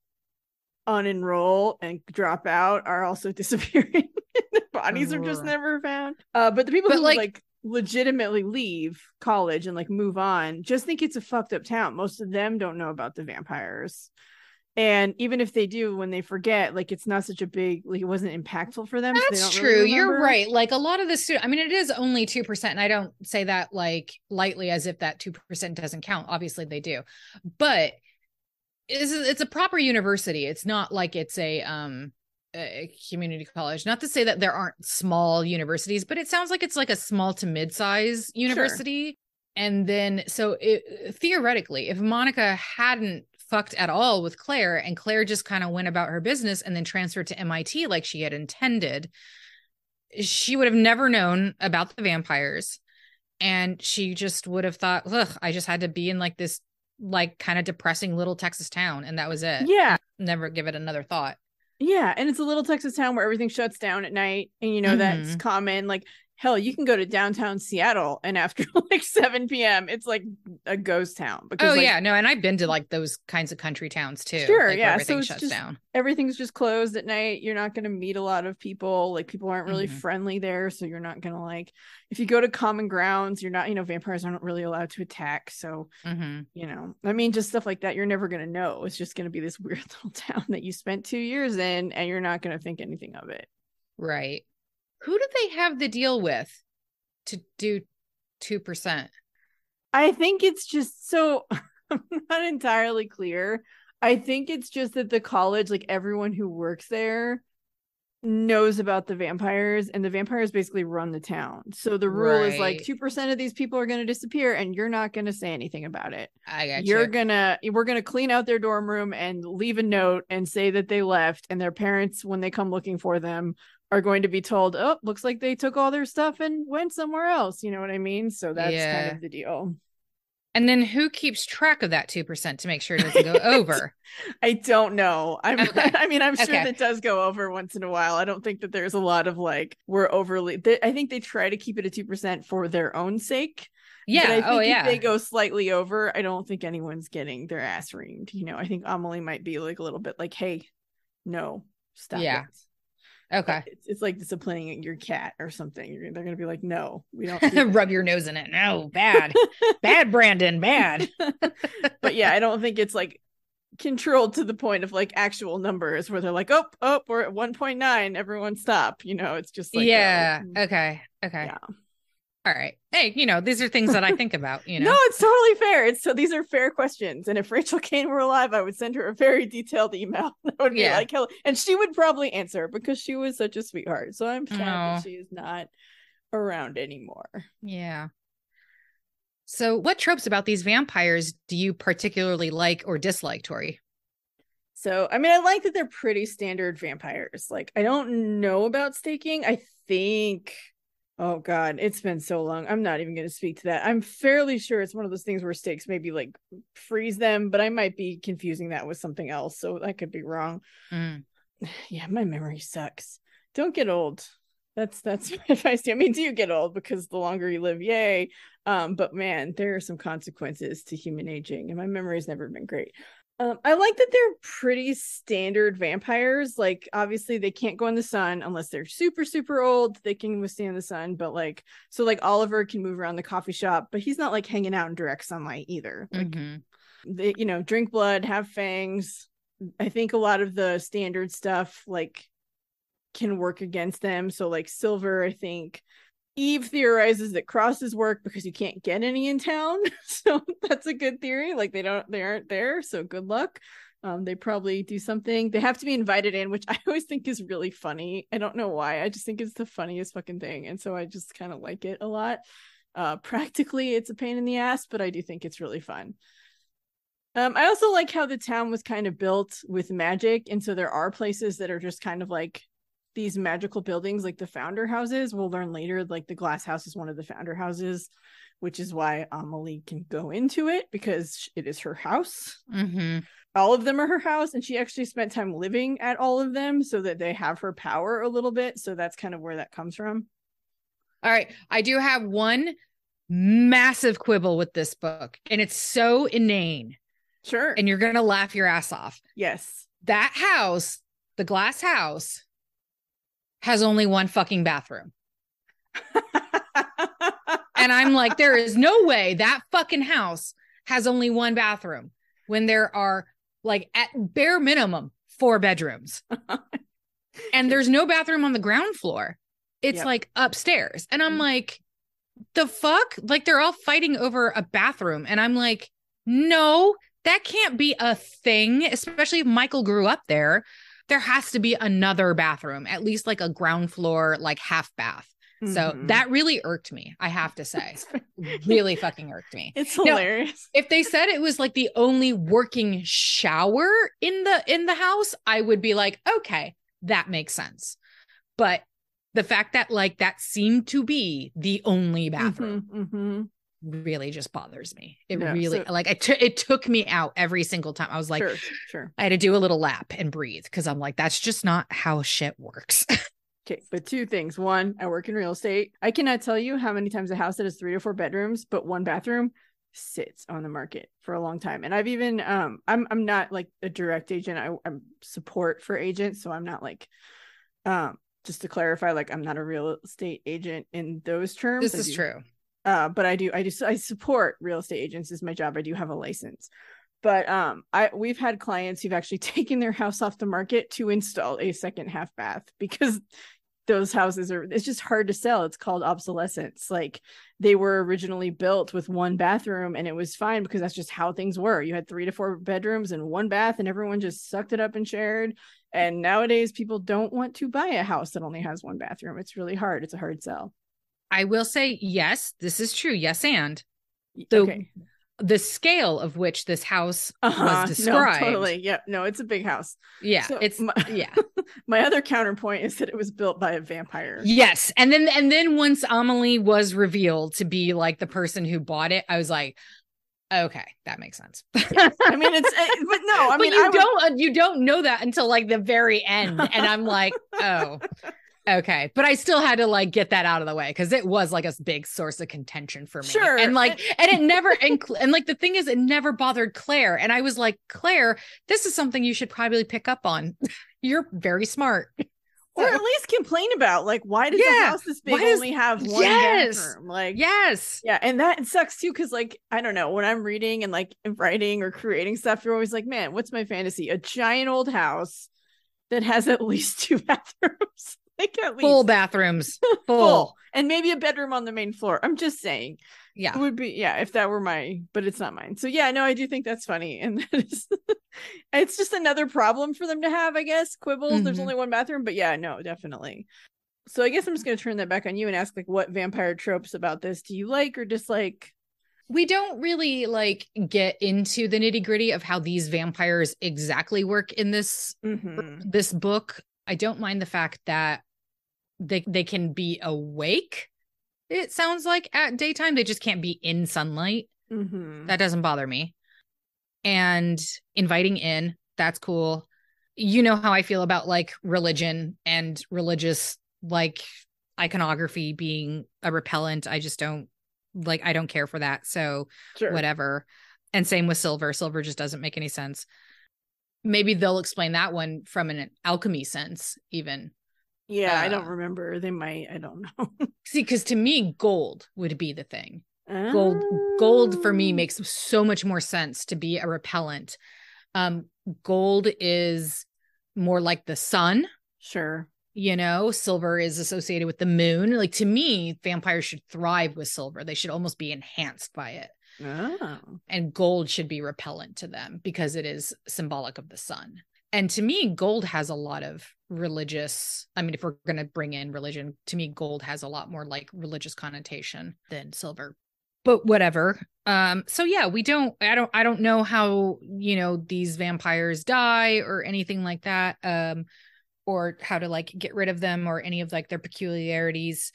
unenroll and drop out are also disappearing. Their bodies are just never found. Uh, but the people but who like, like legitimately leave college and like move on just think it's a fucked up town. Most of them don't know about the vampires. And even if they do, when they forget, like it's not such a big, like it wasn't impactful for them. That's so they don't true. Really You're right. Like a lot of the students, I mean, it is only two percent. And I don't say that like lightly as if that two percent doesn't count. Obviously they do. But it's, it's a proper university. It's not like it's a, um, a community college. Not to say that there aren't small universities, but it sounds like it's like a small to mid-size university. Sure. And then, so it, theoretically, if Monica hadn't fucked at all with Claire and Claire just kind of went about her business and then transferred to M I T like she had intended, she would have never known about the vampires. And she just would have thought, ugh, I just had to be in like this, like kind of depressing little Texas town. And that was it. Yeah. Never give it another thought. Yeah. And it's a little Texas town where everything shuts down at night. And you know, mm-hmm. that's common. Like, hell, you can go to downtown Seattle and after like seven p.m. it's like a ghost town. Because, oh like, yeah, no, and I've been to like those kinds of country towns too. Sure, like, yeah. Everything so it's shuts just, down. Everything's just closed at night. You're not going to meet a lot of people. Like people aren't really mm-hmm. friendly there, so you're not going to like. If you go to common grounds, you're not. You know, vampires aren't really allowed to attack. So mm-hmm. you know, I mean, just stuff like that. You're never going to know. It's just going to be this weird little town that you spent two years in, and you're not going to think anything of it. Right. Who do they have the deal with to do two percent? I think it's just so I'm not entirely clear. I think it's just that the college, like everyone who works there knows about the vampires, and the vampires basically run the town. So the rule right. is like two percent of these people are going to disappear and you're not going to say anything about it. I got you're you. gonna we're going to clean out their dorm room and leave a note and say that they left, and their parents, when they come looking for them, are going to be told, oh, looks like they took all their stuff and went somewhere else. You know what I mean? So that's yeah. kind of the deal. And then who keeps track of that two percent to make sure it doesn't go over? I don't know. I'm, okay. I mean, I'm sure okay. that does go over once in a while. I don't think that there's a lot of like, we're overly, they, I think they try to keep it at two percent for their own sake. Yeah. But I think oh, if yeah. they go slightly over, I don't think anyone's getting their ass reamed. You know, I think Amelie might be like a little bit like, hey, no, stop yeah. it. Okay. It's, it's like disciplining your cat or something. You're, they're going to be like, no, we don't do rub your nose in it. No, bad, bad, Brandon, bad. But yeah, I don't think it's like controlled to the point of like actual numbers where they're like, oh, oh, we're at one point nine. Everyone stop. You know, it's just like, yeah. Oh. Okay. Okay. Yeah. All right. Hey, you know, these are things that I think about, you know. No, it's totally fair. It's so these are fair questions. And if Rachel Kane were alive, I would send her a very detailed email that would be yeah. like, hell, and she would probably answer because she was such a sweetheart. So I'm sad no. that she is not around anymore. Yeah. So what tropes about these vampires do you particularly like or dislike, Tori? So, I mean, I like that they're pretty standard vampires. Like, I don't know about staking. I think... Oh God, it's been so long. I'm not even going to speak to that. I'm fairly sure it's one of those things where stakes maybe like freeze them, but I might be confusing that with something else. So I could be wrong. Mm. Yeah, my memory sucks. Don't get old. That's that's my advice to you. I mean, do you get old? Because the longer you live, yay. Um, but man, there are some consequences to human aging, and my memory has never been great. Um, I like that they're pretty standard vampires. Like, obviously, they can't go in the sun unless they're super, super old. They can withstand the sun, but like, so like Oliver can move around the coffee shop, but he's not like hanging out in direct sunlight either. Like, mm-hmm. they, you know, drink blood, have fangs. I think a lot of the standard stuff like can work against them. So like Silver, I think. Eve theorizes that crosses work because you can't get any in town. So that's a good theory. Like they don't, they aren't there. So good luck. Um, they probably do something. They have to be invited in, which I always think is really funny. I don't know why. I just think it's the funniest fucking thing. And so I just kind of like it a lot. Uh, practically, it's a pain in the ass, but I do think it's really fun. Um, I also like how the town was kind of built with magic. And so there are places that are just kind of like these magical buildings, like the founder houses. We'll learn later, like the glass house is one of the founder houses, which is why Amelie can go into it because it is her house. Mm-hmm. All of them are her house, and she actually spent time living at all of them so that they have her power a little bit. So that's kind of where that comes from. All right. I do have one massive quibble with this book, and it's so inane. Sure. And you're going to laugh your ass off. Yes. That house, the glass house, has only one fucking bathroom. And I'm like, there is no way that fucking house has only one bathroom when there are like at bare minimum four bedrooms. And there's no bathroom on the ground floor. It's yep. like upstairs. And I'm like, the fuck? Like they're all fighting over a bathroom. And I'm like, no, that can't be a thing, especially if Michael grew up there. There has to be another bathroom, at least like a ground floor, like half bath. Mm-hmm. So that really irked me, I have to say. Really fucking irked me. It's hilarious. Now, if they said it was like the only working shower in the in the house, I would be like, okay, that makes sense. But the fact that like that seemed to be the only bathroom mm-hmm, mm-hmm. really just bothers me. It yeah, really so- like it, t- it took me out every single time. I was like, sure, sure. I had to do a little lap and breathe because I'm like, that's just not how shit works. Okay, but two things. One, I work in real estate. I cannot tell you how many times a house that has three or four bedrooms, but one bathroom sits on the market for a long time. And I've even, um, I'm I'm not like a direct agent. I, I'm support for agents, so I'm not like, um, just to clarify, like I'm not a real estate agent in those terms. This I is do, true. Uh, but I do, I just, I support real estate agents is my job. I do have a license. But um, I we've had clients who've actually taken their house off the market to install a second half bath because those houses are, it's just hard to sell. It's called obsolescence. Like they were originally built with one bathroom and it was fine because that's just how things were. You had three to four bedrooms and one bath and everyone just sucked it up and shared. And nowadays people don't want to buy a house that only has one bathroom. It's really hard. It's a hard sell. I will say, yes, this is true. Yes. And the, okay. the scale of which this house uh-huh. was described. No, totally. Yeah. No, it's a big house. Yeah. So it's, my, yeah. My other counterpoint is that it was built by a vampire. Yes. And then, and then once Amelie was revealed to be like the person who bought it, I was like, okay, that makes sense. I mean, it's, but no, I but mean, you I don't, would... you don't know that until like the very end. And I'm like, oh, okay. But I still had to like get that out of the way because it was like a big source of contention for me. Sure. And like, and it never, and, and like the thing is, it never bothered Claire. And I was like, Claire, this is something you should probably pick up on. You're very smart. Or at least complain about, like, why does yeah. a house this big does... only have one yes. bathroom? Like, yes. Yeah. And that sucks too. Cause like, I don't know, when I'm reading and like writing or creating stuff, you're always like, man, what's my fantasy? A giant old house that has at least two bathrooms. Like at least full bathrooms, full. full, and maybe a bedroom on the main floor. I'm just saying, yeah, it would be, yeah, if that were my, but it's not mine. So yeah, no, I do think that's funny, and that is, it's just another problem for them to have, I guess. Quibbles. Mm-hmm. There's only one bathroom, but yeah, no, definitely. So I guess I'm just gonna turn that back on you and ask, like, what vampire tropes about this do you like or dislike? We don't really like get into the nitty gritty of how these vampires exactly work in this mm-hmm. this book. I don't mind the fact that they they can be awake. It sounds like at daytime, they just can't be in sunlight. Mm-hmm. That doesn't bother me. And inviting in, that's cool. You know how I feel about like religion and religious like iconography being a repellent. I just don't like, I don't care for that. So sure. Whatever. And same with silver. Silver just doesn't make any sense. Maybe they'll explain that one from an alchemy sense, even. Yeah, uh, I don't remember. They might. I don't know. See, because to me, gold would be the thing. Uh, gold, gold for me makes so much more sense to be a repellent. Um, gold is more like the sun. Sure. You know, silver is associated with the moon. Like to me, vampires should thrive with silver. They should almost be enhanced by it. Oh. And gold should be repellent to them because it is symbolic of the sun. And to me, gold has a lot of religious, I mean, if we're going to bring in religion, to me, gold has a lot more like religious connotation than silver, but whatever. Um, so yeah, we don't, I don't, I don't know how, you know, these vampires die or anything like that. Um, or how to like get rid of them or any of like their peculiarities.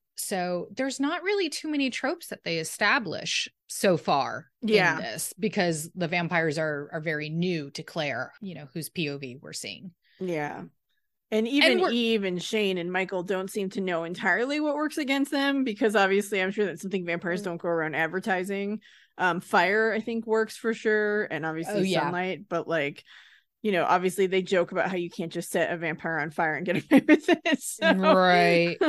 So there's not really too many tropes that they establish so far yeah. in this because the vampires are are very new to Claire, you know, whose P O V we're seeing. Yeah. And even and Eve and Shane and Michael don't seem to know entirely what works against them because obviously I'm sure that's something vampires don't go around advertising. Um, fire, I think, works for sure. And obviously oh, yeah. sunlight, but like, you know, obviously they joke about how you can't just set a vampire on fire and get away with it. So. Right.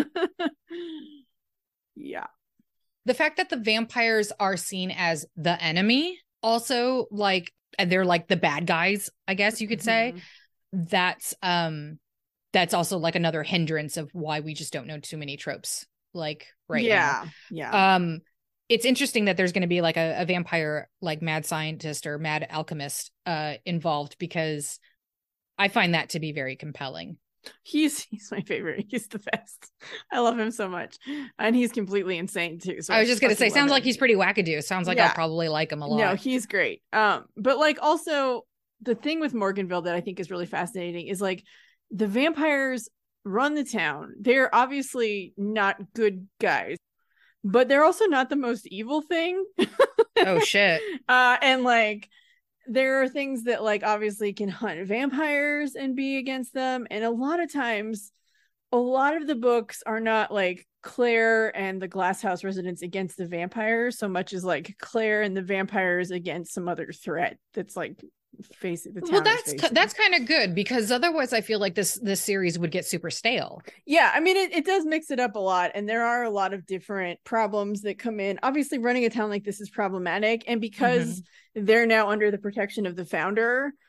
Yeah. The fact that the vampires are seen as the enemy, also like they're like the bad guys, I guess you could say. Mm-hmm. That's um that's also like another hindrance of why we just don't know too many tropes like right yeah. now. Yeah. Um it's interesting that there's going to be like a, a vampire like mad scientist or mad alchemist uh involved because I find that to be very compelling. He's he's my favorite. He's the best. I love him so much, and he's completely insane too. So I was just gonna say, sounds like he's pretty wackadoo. Sounds like yeah. I'll probably like him a lot. No, he's great. Um, but like also the thing with Morganville that I think is really fascinating is like the vampires run the town. They're obviously not good guys, but they're also not the most evil thing. Oh shit. Uh, and like. There are things that like obviously can hunt vampires and be against them. And a lot of times, a lot of the books are not like Claire and the Glasshouse residents against the vampires so much as like Claire and the vampires against some other threat that's like facing the town. Well, that's that's kind of good because otherwise I feel like this this series would get super stale. Yeah, I mean it, it does mix it up a lot, and there are a lot of different problems that come in. Obviously running a town like this is problematic, and because mm-hmm. they're now under the protection of the founder,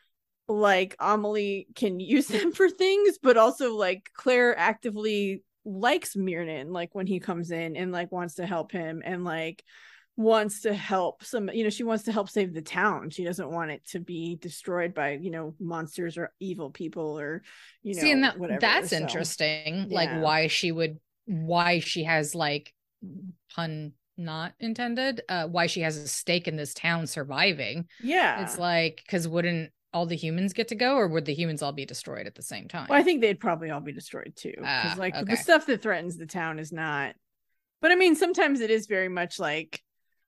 like Amelie can use them for things, but also like Claire actively likes Myrnin, like when he comes in and like wants to help him and like wants to help some, you know, she wants to help save the town. She doesn't want it to be destroyed by, you know, monsters or evil people or, you know, See, and that, whatever. that's so, interesting. yeah. Like why she would, why she has like, pun not intended, uh, why she has a stake in this town surviving. Yeah. It's like, because wouldn't all the humans get to go, or would the humans all be destroyed at the same time? Well, I think they'd probably all be destroyed too. Because uh, like okay. the stuff that threatens the town is not. But I mean, sometimes it is very much like,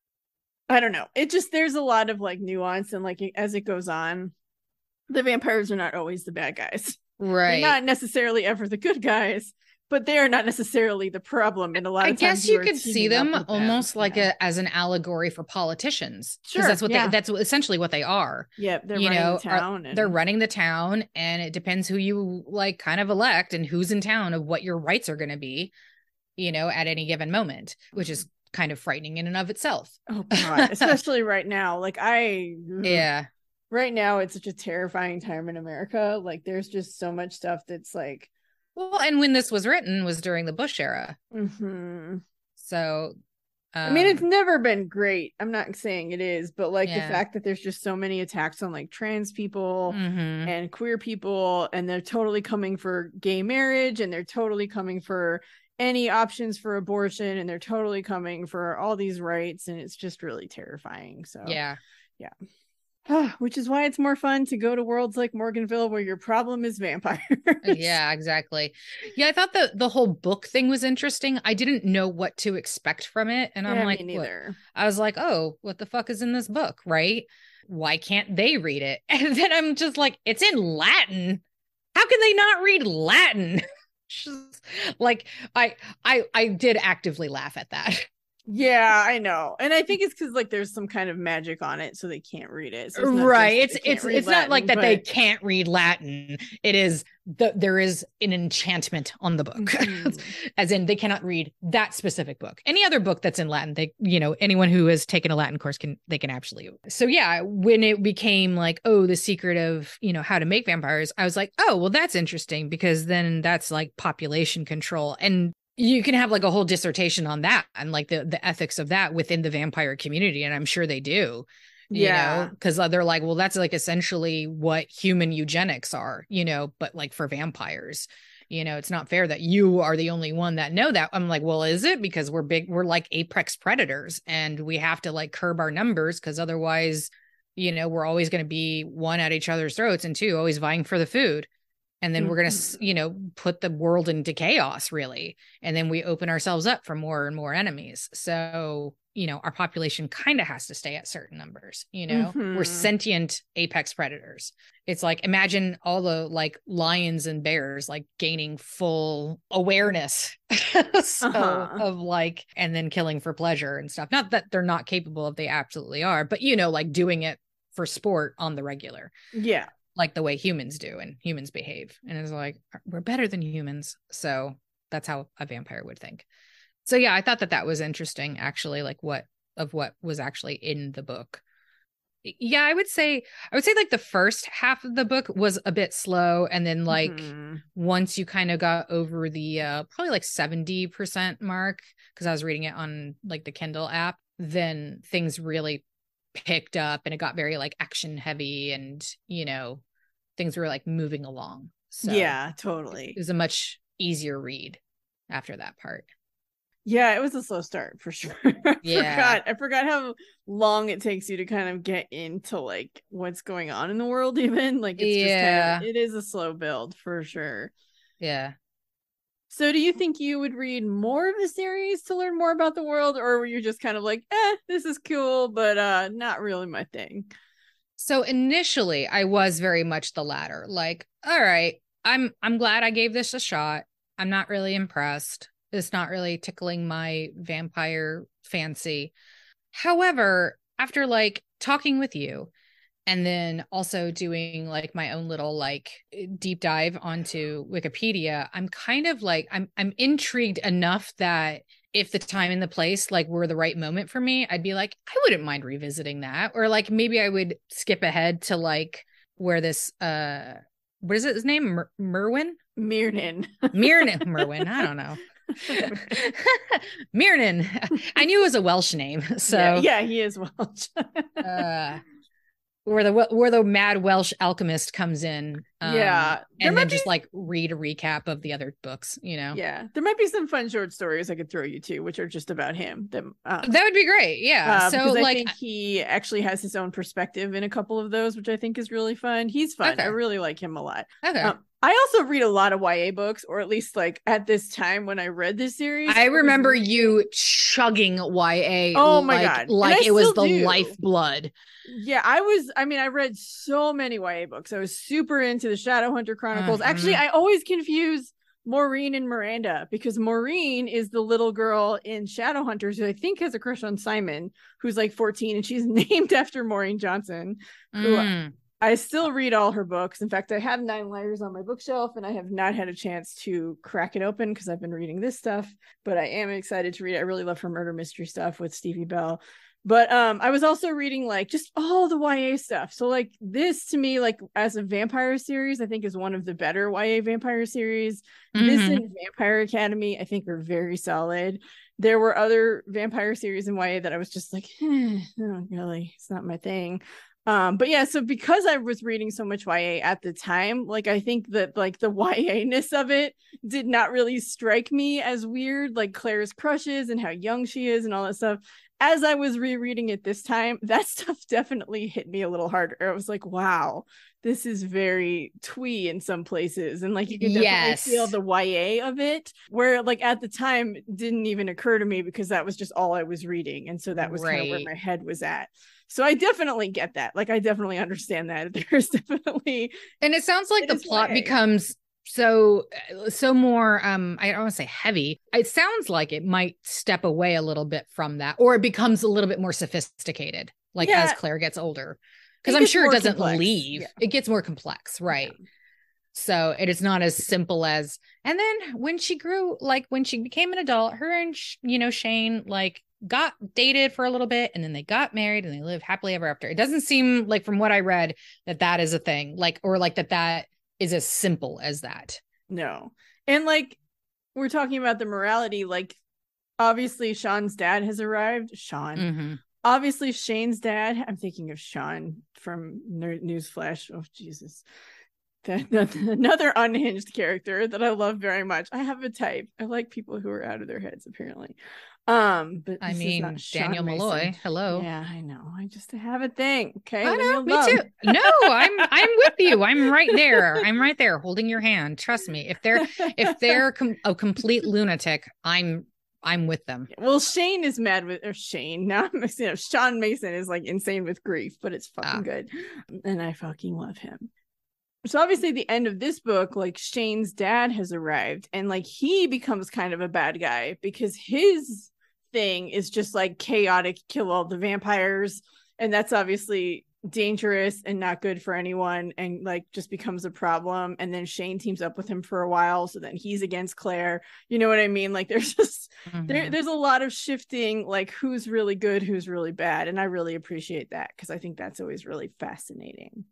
I don't know. It just, there's a lot of like nuance, and like as it goes on, the vampires are not always the bad guys. Right. They're not necessarily ever the good guys, but they are not necessarily the problem. And a lot I of times guess you could see them almost them. like yeah. a as an allegory for politicians. Sure. That's what yeah. they, that's essentially what they are. Yeah, they're you running know, the town. Are, and... They're running the town, and it depends who you like kind of elect and who's in town of what your rights are going to be, you know, at any given moment, which is kind of frightening in and of itself. Oh God, especially right now. Like I, yeah, right now it's such a terrifying time in America. Like there's just so much stuff that's like, well, and when this was written was during the Bush era. Mm-hmm. So, um, I mean, it's never been great. I'm not saying it is, but like yeah. the fact that there's just so many attacks on like trans people mm-hmm. and queer people, and they're totally coming for gay marriage, and they're totally coming for any options for abortion, and they're totally coming for all these rights, and it's just really terrifying. So yeah yeah which is why it's more fun to go to worlds like Morganville, where your problem is vampires. Yeah, exactly. Yeah, I thought the the whole book thing was interesting. I didn't know what to expect from it, and I'm yeah, like, me neither. I was like, oh, what the fuck is in this book, right? Why can't they read it? And then I'm just like, it's in Latin. How can they not read Latin? Just, like I I I did actively laugh at that. Yeah, I know. And I think it's because like there's some kind of magic on it, so they can't read it. So it's right. It's it's it's Latin, not like that but... they can't read Latin. It is the there is an enchantment on the book. Mm-hmm. As in they cannot read that specific book. Any other book that's in Latin, they, you know, anyone who has taken a Latin course can they can actually. So yeah, when it became like, oh, the secret of, you know, how to make vampires, I was like, oh, well, that's interesting, because then that's like population control. And you can have like a whole dissertation on that and like the, the ethics of that within the vampire community. And I'm sure they do, you yeah. know, because they're like, well, that's like essentially what human eugenics are, you know, but like for vampires, you know, it's not fair that you are the only one that know that. I'm like, well, is it? Because we're big, we're like apex predators, and we have to like curb our numbers, because otherwise, you know, we're always going to be one at each other's throats, and two, always vying for the food. And then we're going to, you know, put the world into chaos, really. And then we open ourselves up for more and more enemies. So, you know, our population kind of has to stay at certain numbers, you know, mm-hmm. We're sentient apex predators. It's like, imagine all the like lions and bears, like gaining full awareness so, uh-huh. of like, and then killing for pleasure and stuff. Not that they're not capable of, they absolutely are, but, you know, like doing it for sport on the regular. Yeah. Like the way humans do and humans behave. And it's like, we're better than humans. So that's how a vampire would think. So yeah, I thought that that was interesting, actually, like what of what was actually in the book. Yeah, I would say, I would say like the first half of the book was a bit slow. And then like mm-hmm. once you kind of got over the uh, probably like seventy percent mark, because I was reading it on like the Kindle app, then things really picked up and it got very like action heavy, and you know, things were like moving along. So yeah, totally. It was a much easier read after that part. Yeah, it was a slow start for sure. I yeah. forgot. I forgot how long it takes you to kind of get into like what's going on in the world, even. Like it's yeah. just kind of, it is a slow build for sure. Yeah. So do you think you would read more of the series to learn more about the world, or were you just kind of like, eh, this is cool, but uh, not really my thing? So initially I was very much the latter. Like, all right, I'm I'm glad I gave this a shot. I'm not really impressed. It's not really tickling my vampire fancy. However, after like talking with you, and then also doing like my own little like deep dive onto Wikipedia, I'm kind of like, I'm I'm intrigued enough that if the time and the place like were the right moment for me, I'd be like, I wouldn't mind revisiting that. Or like maybe I would skip ahead to like where this uh what is it his name Mer- Merwin Mirnan Mirnan Merwin I don't know Mirnan. I knew it was a Welsh name, so yeah, yeah he is Welsh. uh where the where the mad Welsh alchemist comes in, um, yeah, and then just be... like read a recap of the other books, you know. Yeah, there might be some fun short stories I could throw you to, which are just about him. That um, that would be great. Yeah, uh, so because I like think he actually has his own perspective in a couple of those, which I think is really fun. He's fun. Okay. I really like him a lot. Okay. Um, I also read a lot of Y A books, or at least like at this time when I read this series. I remember reading... you chugging Y A. Oh my like, god! Like it was the do. lifeblood. Yeah, I was. I mean, I read so many Y A books. I was super into the Shadowhunter Chronicles. Uh-huh. Actually, I always confuse Maureen and Miranda because Maureen is the little girl in Shadowhunters who I think has a crush on Simon, who's like fourteen, and she's named after Maureen Johnson, who mm. I still read all her books. In fact, I have Nine Liars on my bookshelf, and I have not had a chance to crack it open because I've been reading this stuff, but I am excited to read it. I really love her murder mystery stuff with Stevie Bell. But um, I was also reading like just all the Y A stuff. So like this to me, like as a vampire series, I think is one of the better Y A vampire series. Mm-hmm. This and Vampire Academy, I think, are very solid. There were other vampire series in Y A that I was just like, eh, oh, really, it's not my thing. Um, but yeah, so because I was reading so much Y A at the time, like I think that like the Y A-ness of it did not really strike me as weird, like Claire's crushes and how young she is and all that stuff. As I was rereading it this time, that stuff definitely hit me a little harder. I was like, wow, this is very twee in some places. And like you can definitely yes. feel the Y A of it, where like at the time didn't even occur to me because that was just all I was reading. And so that was right. kind of where my head was at. So I definitely get that. Like I definitely understand that. There's definitely And it sounds like the plot Y A. becomes so so more um I don't want to say heavy. It sounds like it might step away a little bit from that, or it becomes a little bit more sophisticated like yeah. as Claire gets older, because I'm sure it doesn't complex. leave yeah. It gets more complex, right? Yeah. So it is not as simple as, and then when she grew, like when she became an adult, her and you know Shane like got dated for a little bit, and then they got married and they lived happily ever after. It doesn't seem like, from what I read, that that is a thing, like, or like that that is as simple as that. No. And like we're talking about the morality, like obviously Sean's dad has arrived. Sean. Mm-hmm. Obviously Shane's dad. I'm thinking of Sean from Newsflash. Oh, Jesus. That, that, another unhinged character that I love very much. I have a type. I like people who are out of their heads, apparently. Um, but I mean, Daniel Malloy. Hello. Yeah, I know. I just have a thing. Okay, I know. Me too. No, I'm I'm with you. I'm right there. I'm right there, holding your hand. Trust me. If they're if they're com- a complete lunatic, I'm I'm with them. Well, Shane is mad with or Shane. Now I'm mixing up. Sean Mason is like insane with grief, but it's fucking ah. good, and I fucking love him. So obviously the end of this book, like Shane's dad has arrived, and like he becomes kind of a bad guy because his thing is just like chaotic, kill all the vampires, and that's obviously dangerous and not good for anyone, and like just becomes a problem. And then Shane teams up with him for a while, so then he's against Claire. You know what I mean? Like there's just mm-hmm. there, there's a lot of shifting, like who's really good, who's really bad, and I really appreciate that because I think that's always really fascinating.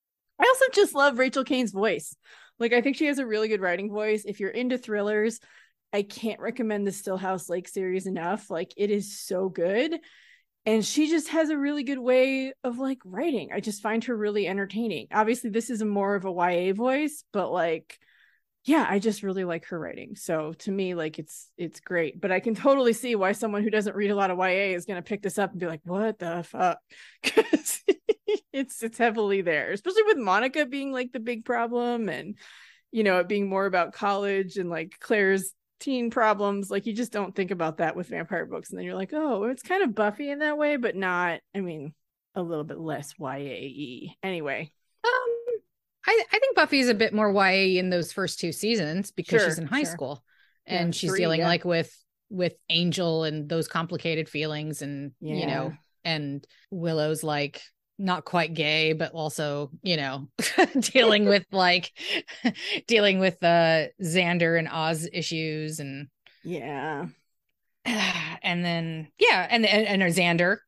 I also just love Rachel Kane's voice. Like, I think she has a really good writing voice. If you're into thrillers, I can't recommend the Stillhouse Lake series enough. Like, it is so good. And she just has a really good way of, like, writing. I just find her really entertaining. Obviously, this is a more of a Y A voice, but, like, yeah, I just really like her writing. So, to me, like, it's it's great. But I can totally see why someone who doesn't read a lot of Y A is going to pick this up and be like, what the fuck? Because it's it's heavily there, especially with Monica being like the big problem, and you know it being more about college and like Claire's teen problems. Like you just don't think about that with vampire books, and then you're like, oh, it's kind of Buffy in that way, but not, I mean, a little bit less Y A-y. Anyway, um I, I think Buffy is a bit more Y A in those first two seasons because sure, she's in high sure. school and yeah, she's three, dealing yeah. like with with Angel and those complicated feelings, and yeah. you know, and Willow's like not quite gay, but also, you know, dealing with like dealing with uh Xander and Oz issues, and yeah, and then yeah, and and, and Xander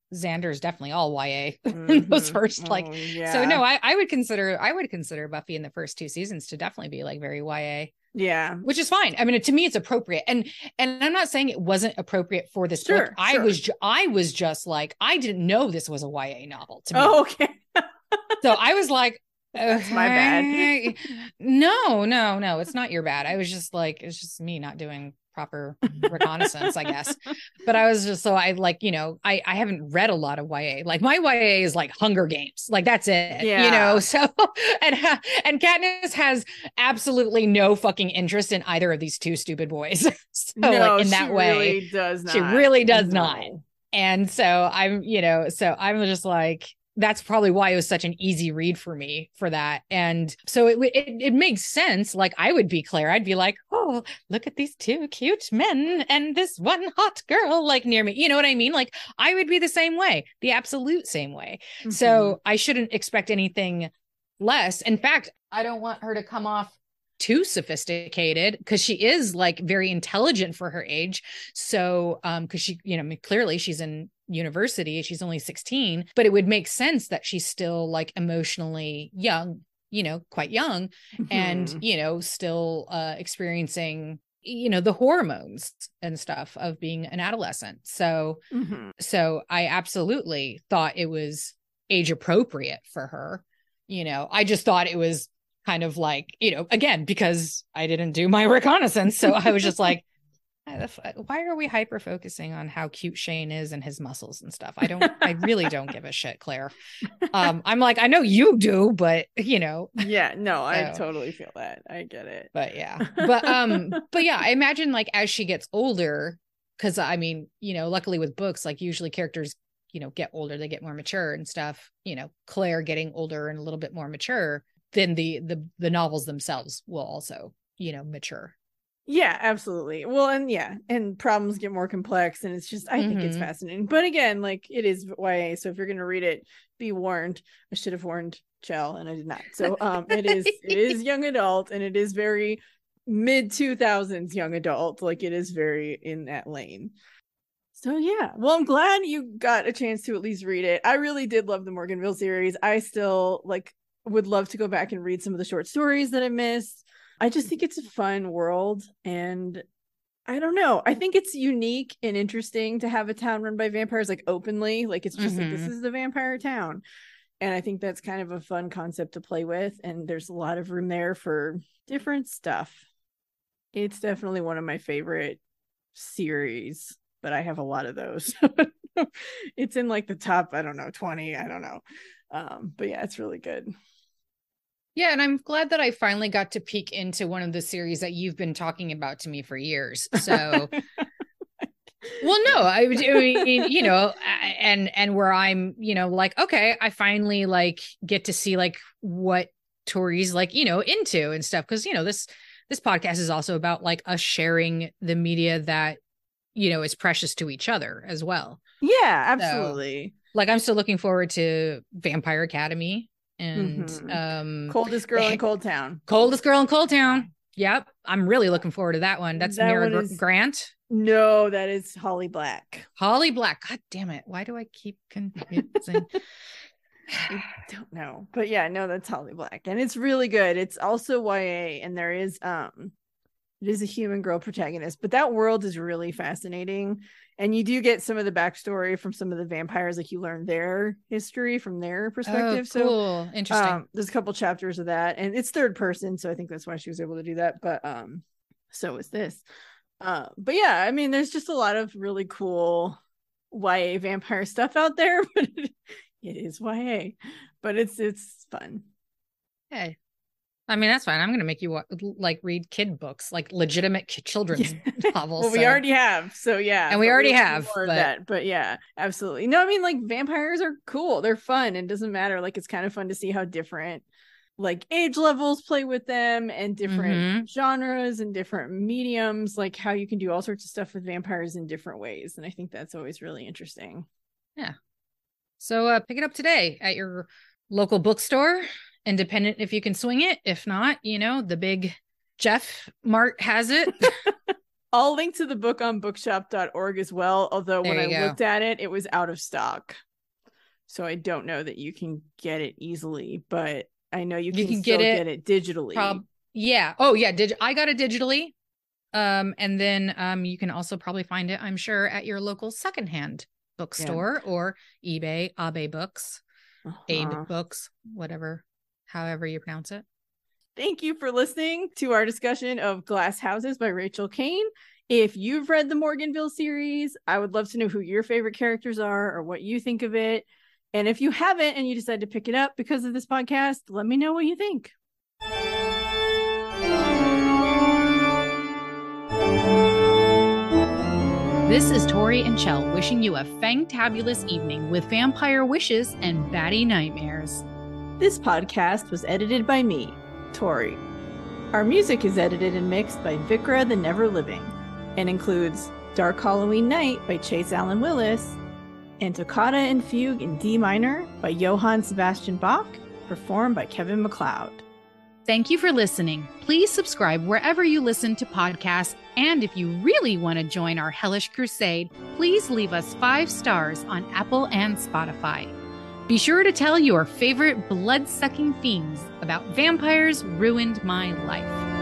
Xander's definitely all Y A Mm-hmm. in those first, like, oh, yeah. so no, I, I would consider, I would consider Buffy in the first two seasons to definitely be like very Y A. Yeah. Which is fine. I mean, to me, it's appropriate. And, and I'm not saying it wasn't appropriate for this Sure, book. I sure. was, ju- I was just like, I didn't know this was a Y A novel to me. Oh, okay. So I was like, that's my bad. no, no, no, it's not your bad. I was just like, it's just me not doing proper reconnaissance, I guess. But I was just so I like, you know, I I haven't read a lot of Y A. Like my Y A is like Hunger Games, like that's it, Yeah. you know. So and and Katniss has absolutely no fucking interest in either of these two stupid boys. So no, like in she that way, really does not. she really does no. not. And so I'm, you know, so I'm just like, that's probably why it was such an easy read for me for that. And so it, it it makes sense. Like I would be Claire. I'd be like, oh, look at these two cute men and this one hot girl like near me. You know what I mean? Like I would be the same way, the absolute same way. Mm-hmm. So I shouldn't expect anything less. In fact, I don't want her to come off too sophisticated because she is like very intelligent for her age. So um because she, you know, clearly she's in university, she's only sixteen, but it would make sense that she's still like emotionally young, you know, quite young, mm-hmm. and you know, still uh experiencing, you know, the hormones and stuff of being an adolescent. So mm-hmm. so I absolutely thought it was age appropriate for her. You know, I just thought it was kind of like, you know, again, because I didn't do my reconnaissance. So I was just like, why are we hyper focusing on how cute Shane is and his muscles and stuff? I don't, I really don't give a shit, Claire. Um, I'm like, I know you do, but you know. Yeah, no, so, I totally feel that. I get it. But yeah, but, um, but yeah, I imagine like as she gets older, cause I mean, you know, luckily with books, like usually characters, you know, get older, they get more mature and stuff, you know, Claire getting older and a little bit more mature, then the, the, the novels themselves will also, you know, mature. Yeah, absolutely. Well, and yeah, and problems get more complex, and it's just, I mm-hmm. think it's fascinating. But again, like it is Y A, so if you're going to read it, be warned. I should have warned Chell, and I did not. So um, it is, it is young adult, and it is very mid two thousands young adult. Like it is very in that lane. So yeah, well, I'm glad you got a chance to at least read it. I really did love the Morganville series. I still like would love to go back and read some of the short stories that I missed. I just think it's a fun world, and I don't know. I think it's unique and interesting to have a town run by vampires, like openly, like it's just mm-hmm. like, this is the vampire town. And I think that's kind of a fun concept to play with. And there's a lot of room there for different stuff. It's definitely one of my favorite series, but I have a lot of those. It's in like the top, I don't know, twenty. I don't know. Um, but yeah, it's really good. Yeah, and I'm glad that I finally got to peek into one of the series that you've been talking about to me for years. So, well, no, I, I mean, you know, and and where I'm, you know, like, okay, I finally like get to see like what Tori's like, you know, into and stuff, because you know this this podcast is also about like us sharing the media that, you know, is precious to each other as well. Yeah, absolutely. So, like, I'm still looking forward to Vampire Academy. And mm-hmm. um Coldest Girl in Cold Town. Coldest Girl in Cold Town. Yep. I'm really looking forward to that one. That's that Mira one is... Grant. No, that is Holly Black. Holly Black. God damn it. Why do I keep confusing? I don't know. But yeah, no, that's Holly Black. And it's really good. It's also Y A, and there is um it is a human girl protagonist, but that world is really fascinating. And you do get some of the backstory from some of the vampires, like you learn their history from their perspective. Oh, cool. So interesting. Um, there's a couple chapters of that, and it's third person, so I think that's why she was able to do that. But um, so is this. Uh, but yeah, I mean, there's just a lot of really cool Y A vampire stuff out there, but it, it is Y A, but it's it's fun. Hey. I mean, that's fine. I'm going to make you like read kid books, like legitimate children's yeah. novels. Well, so. we already have. So yeah. And we already have. But... That. But yeah, absolutely. No, I mean, like vampires are cool. They're fun. It doesn't matter. Like it's kind of fun to see how different like age levels play with them, and different mm-hmm. genres and different mediums, like how you can do all sorts of stuff with vampires in different ways. And I think that's always really interesting. Yeah. So uh, pick it up today at your local bookstore. Independent if you can swing it. If not, you know, the big Jeff Mart has it. I'll link to the book on bookshop dot org as well. Although There when I you go. looked at it, it was out of stock. So I don't know that you can get it easily, but I know you can, You can still get it get it digitally. Prob- yeah. Oh yeah. Did I got it digitally? Um, and then um, you can also probably find it, I'm sure, at your local secondhand bookstore or eBay, Abe Books, Uh-huh. Abe Books, whatever, however you pronounce it. Thank you for listening to our discussion of Glass Houses by Rachel Kane. If you've read the Morganville series, I would love to know who your favorite characters are or what you think of it. And if you haven't and you decide to pick it up because of this podcast, let me know what you think. This is Tori and Chell wishing you a fangtabulous evening with vampire wishes and batty nightmares. This podcast was edited by me, Tori. Our music is edited and mixed by Vikra the Never Living and includes Dark Halloween Night by Chase Allen Willis and Toccata and Fugue in D minor by Johann Sebastian Bach, performed by Kevin MacLeod. Thank you for listening. Please subscribe wherever you listen to podcasts. And if you really want to join our hellish crusade, please leave us five stars on Apple and Spotify. Be sure to tell your favorite blood-sucking fiends about vampires ruined my life.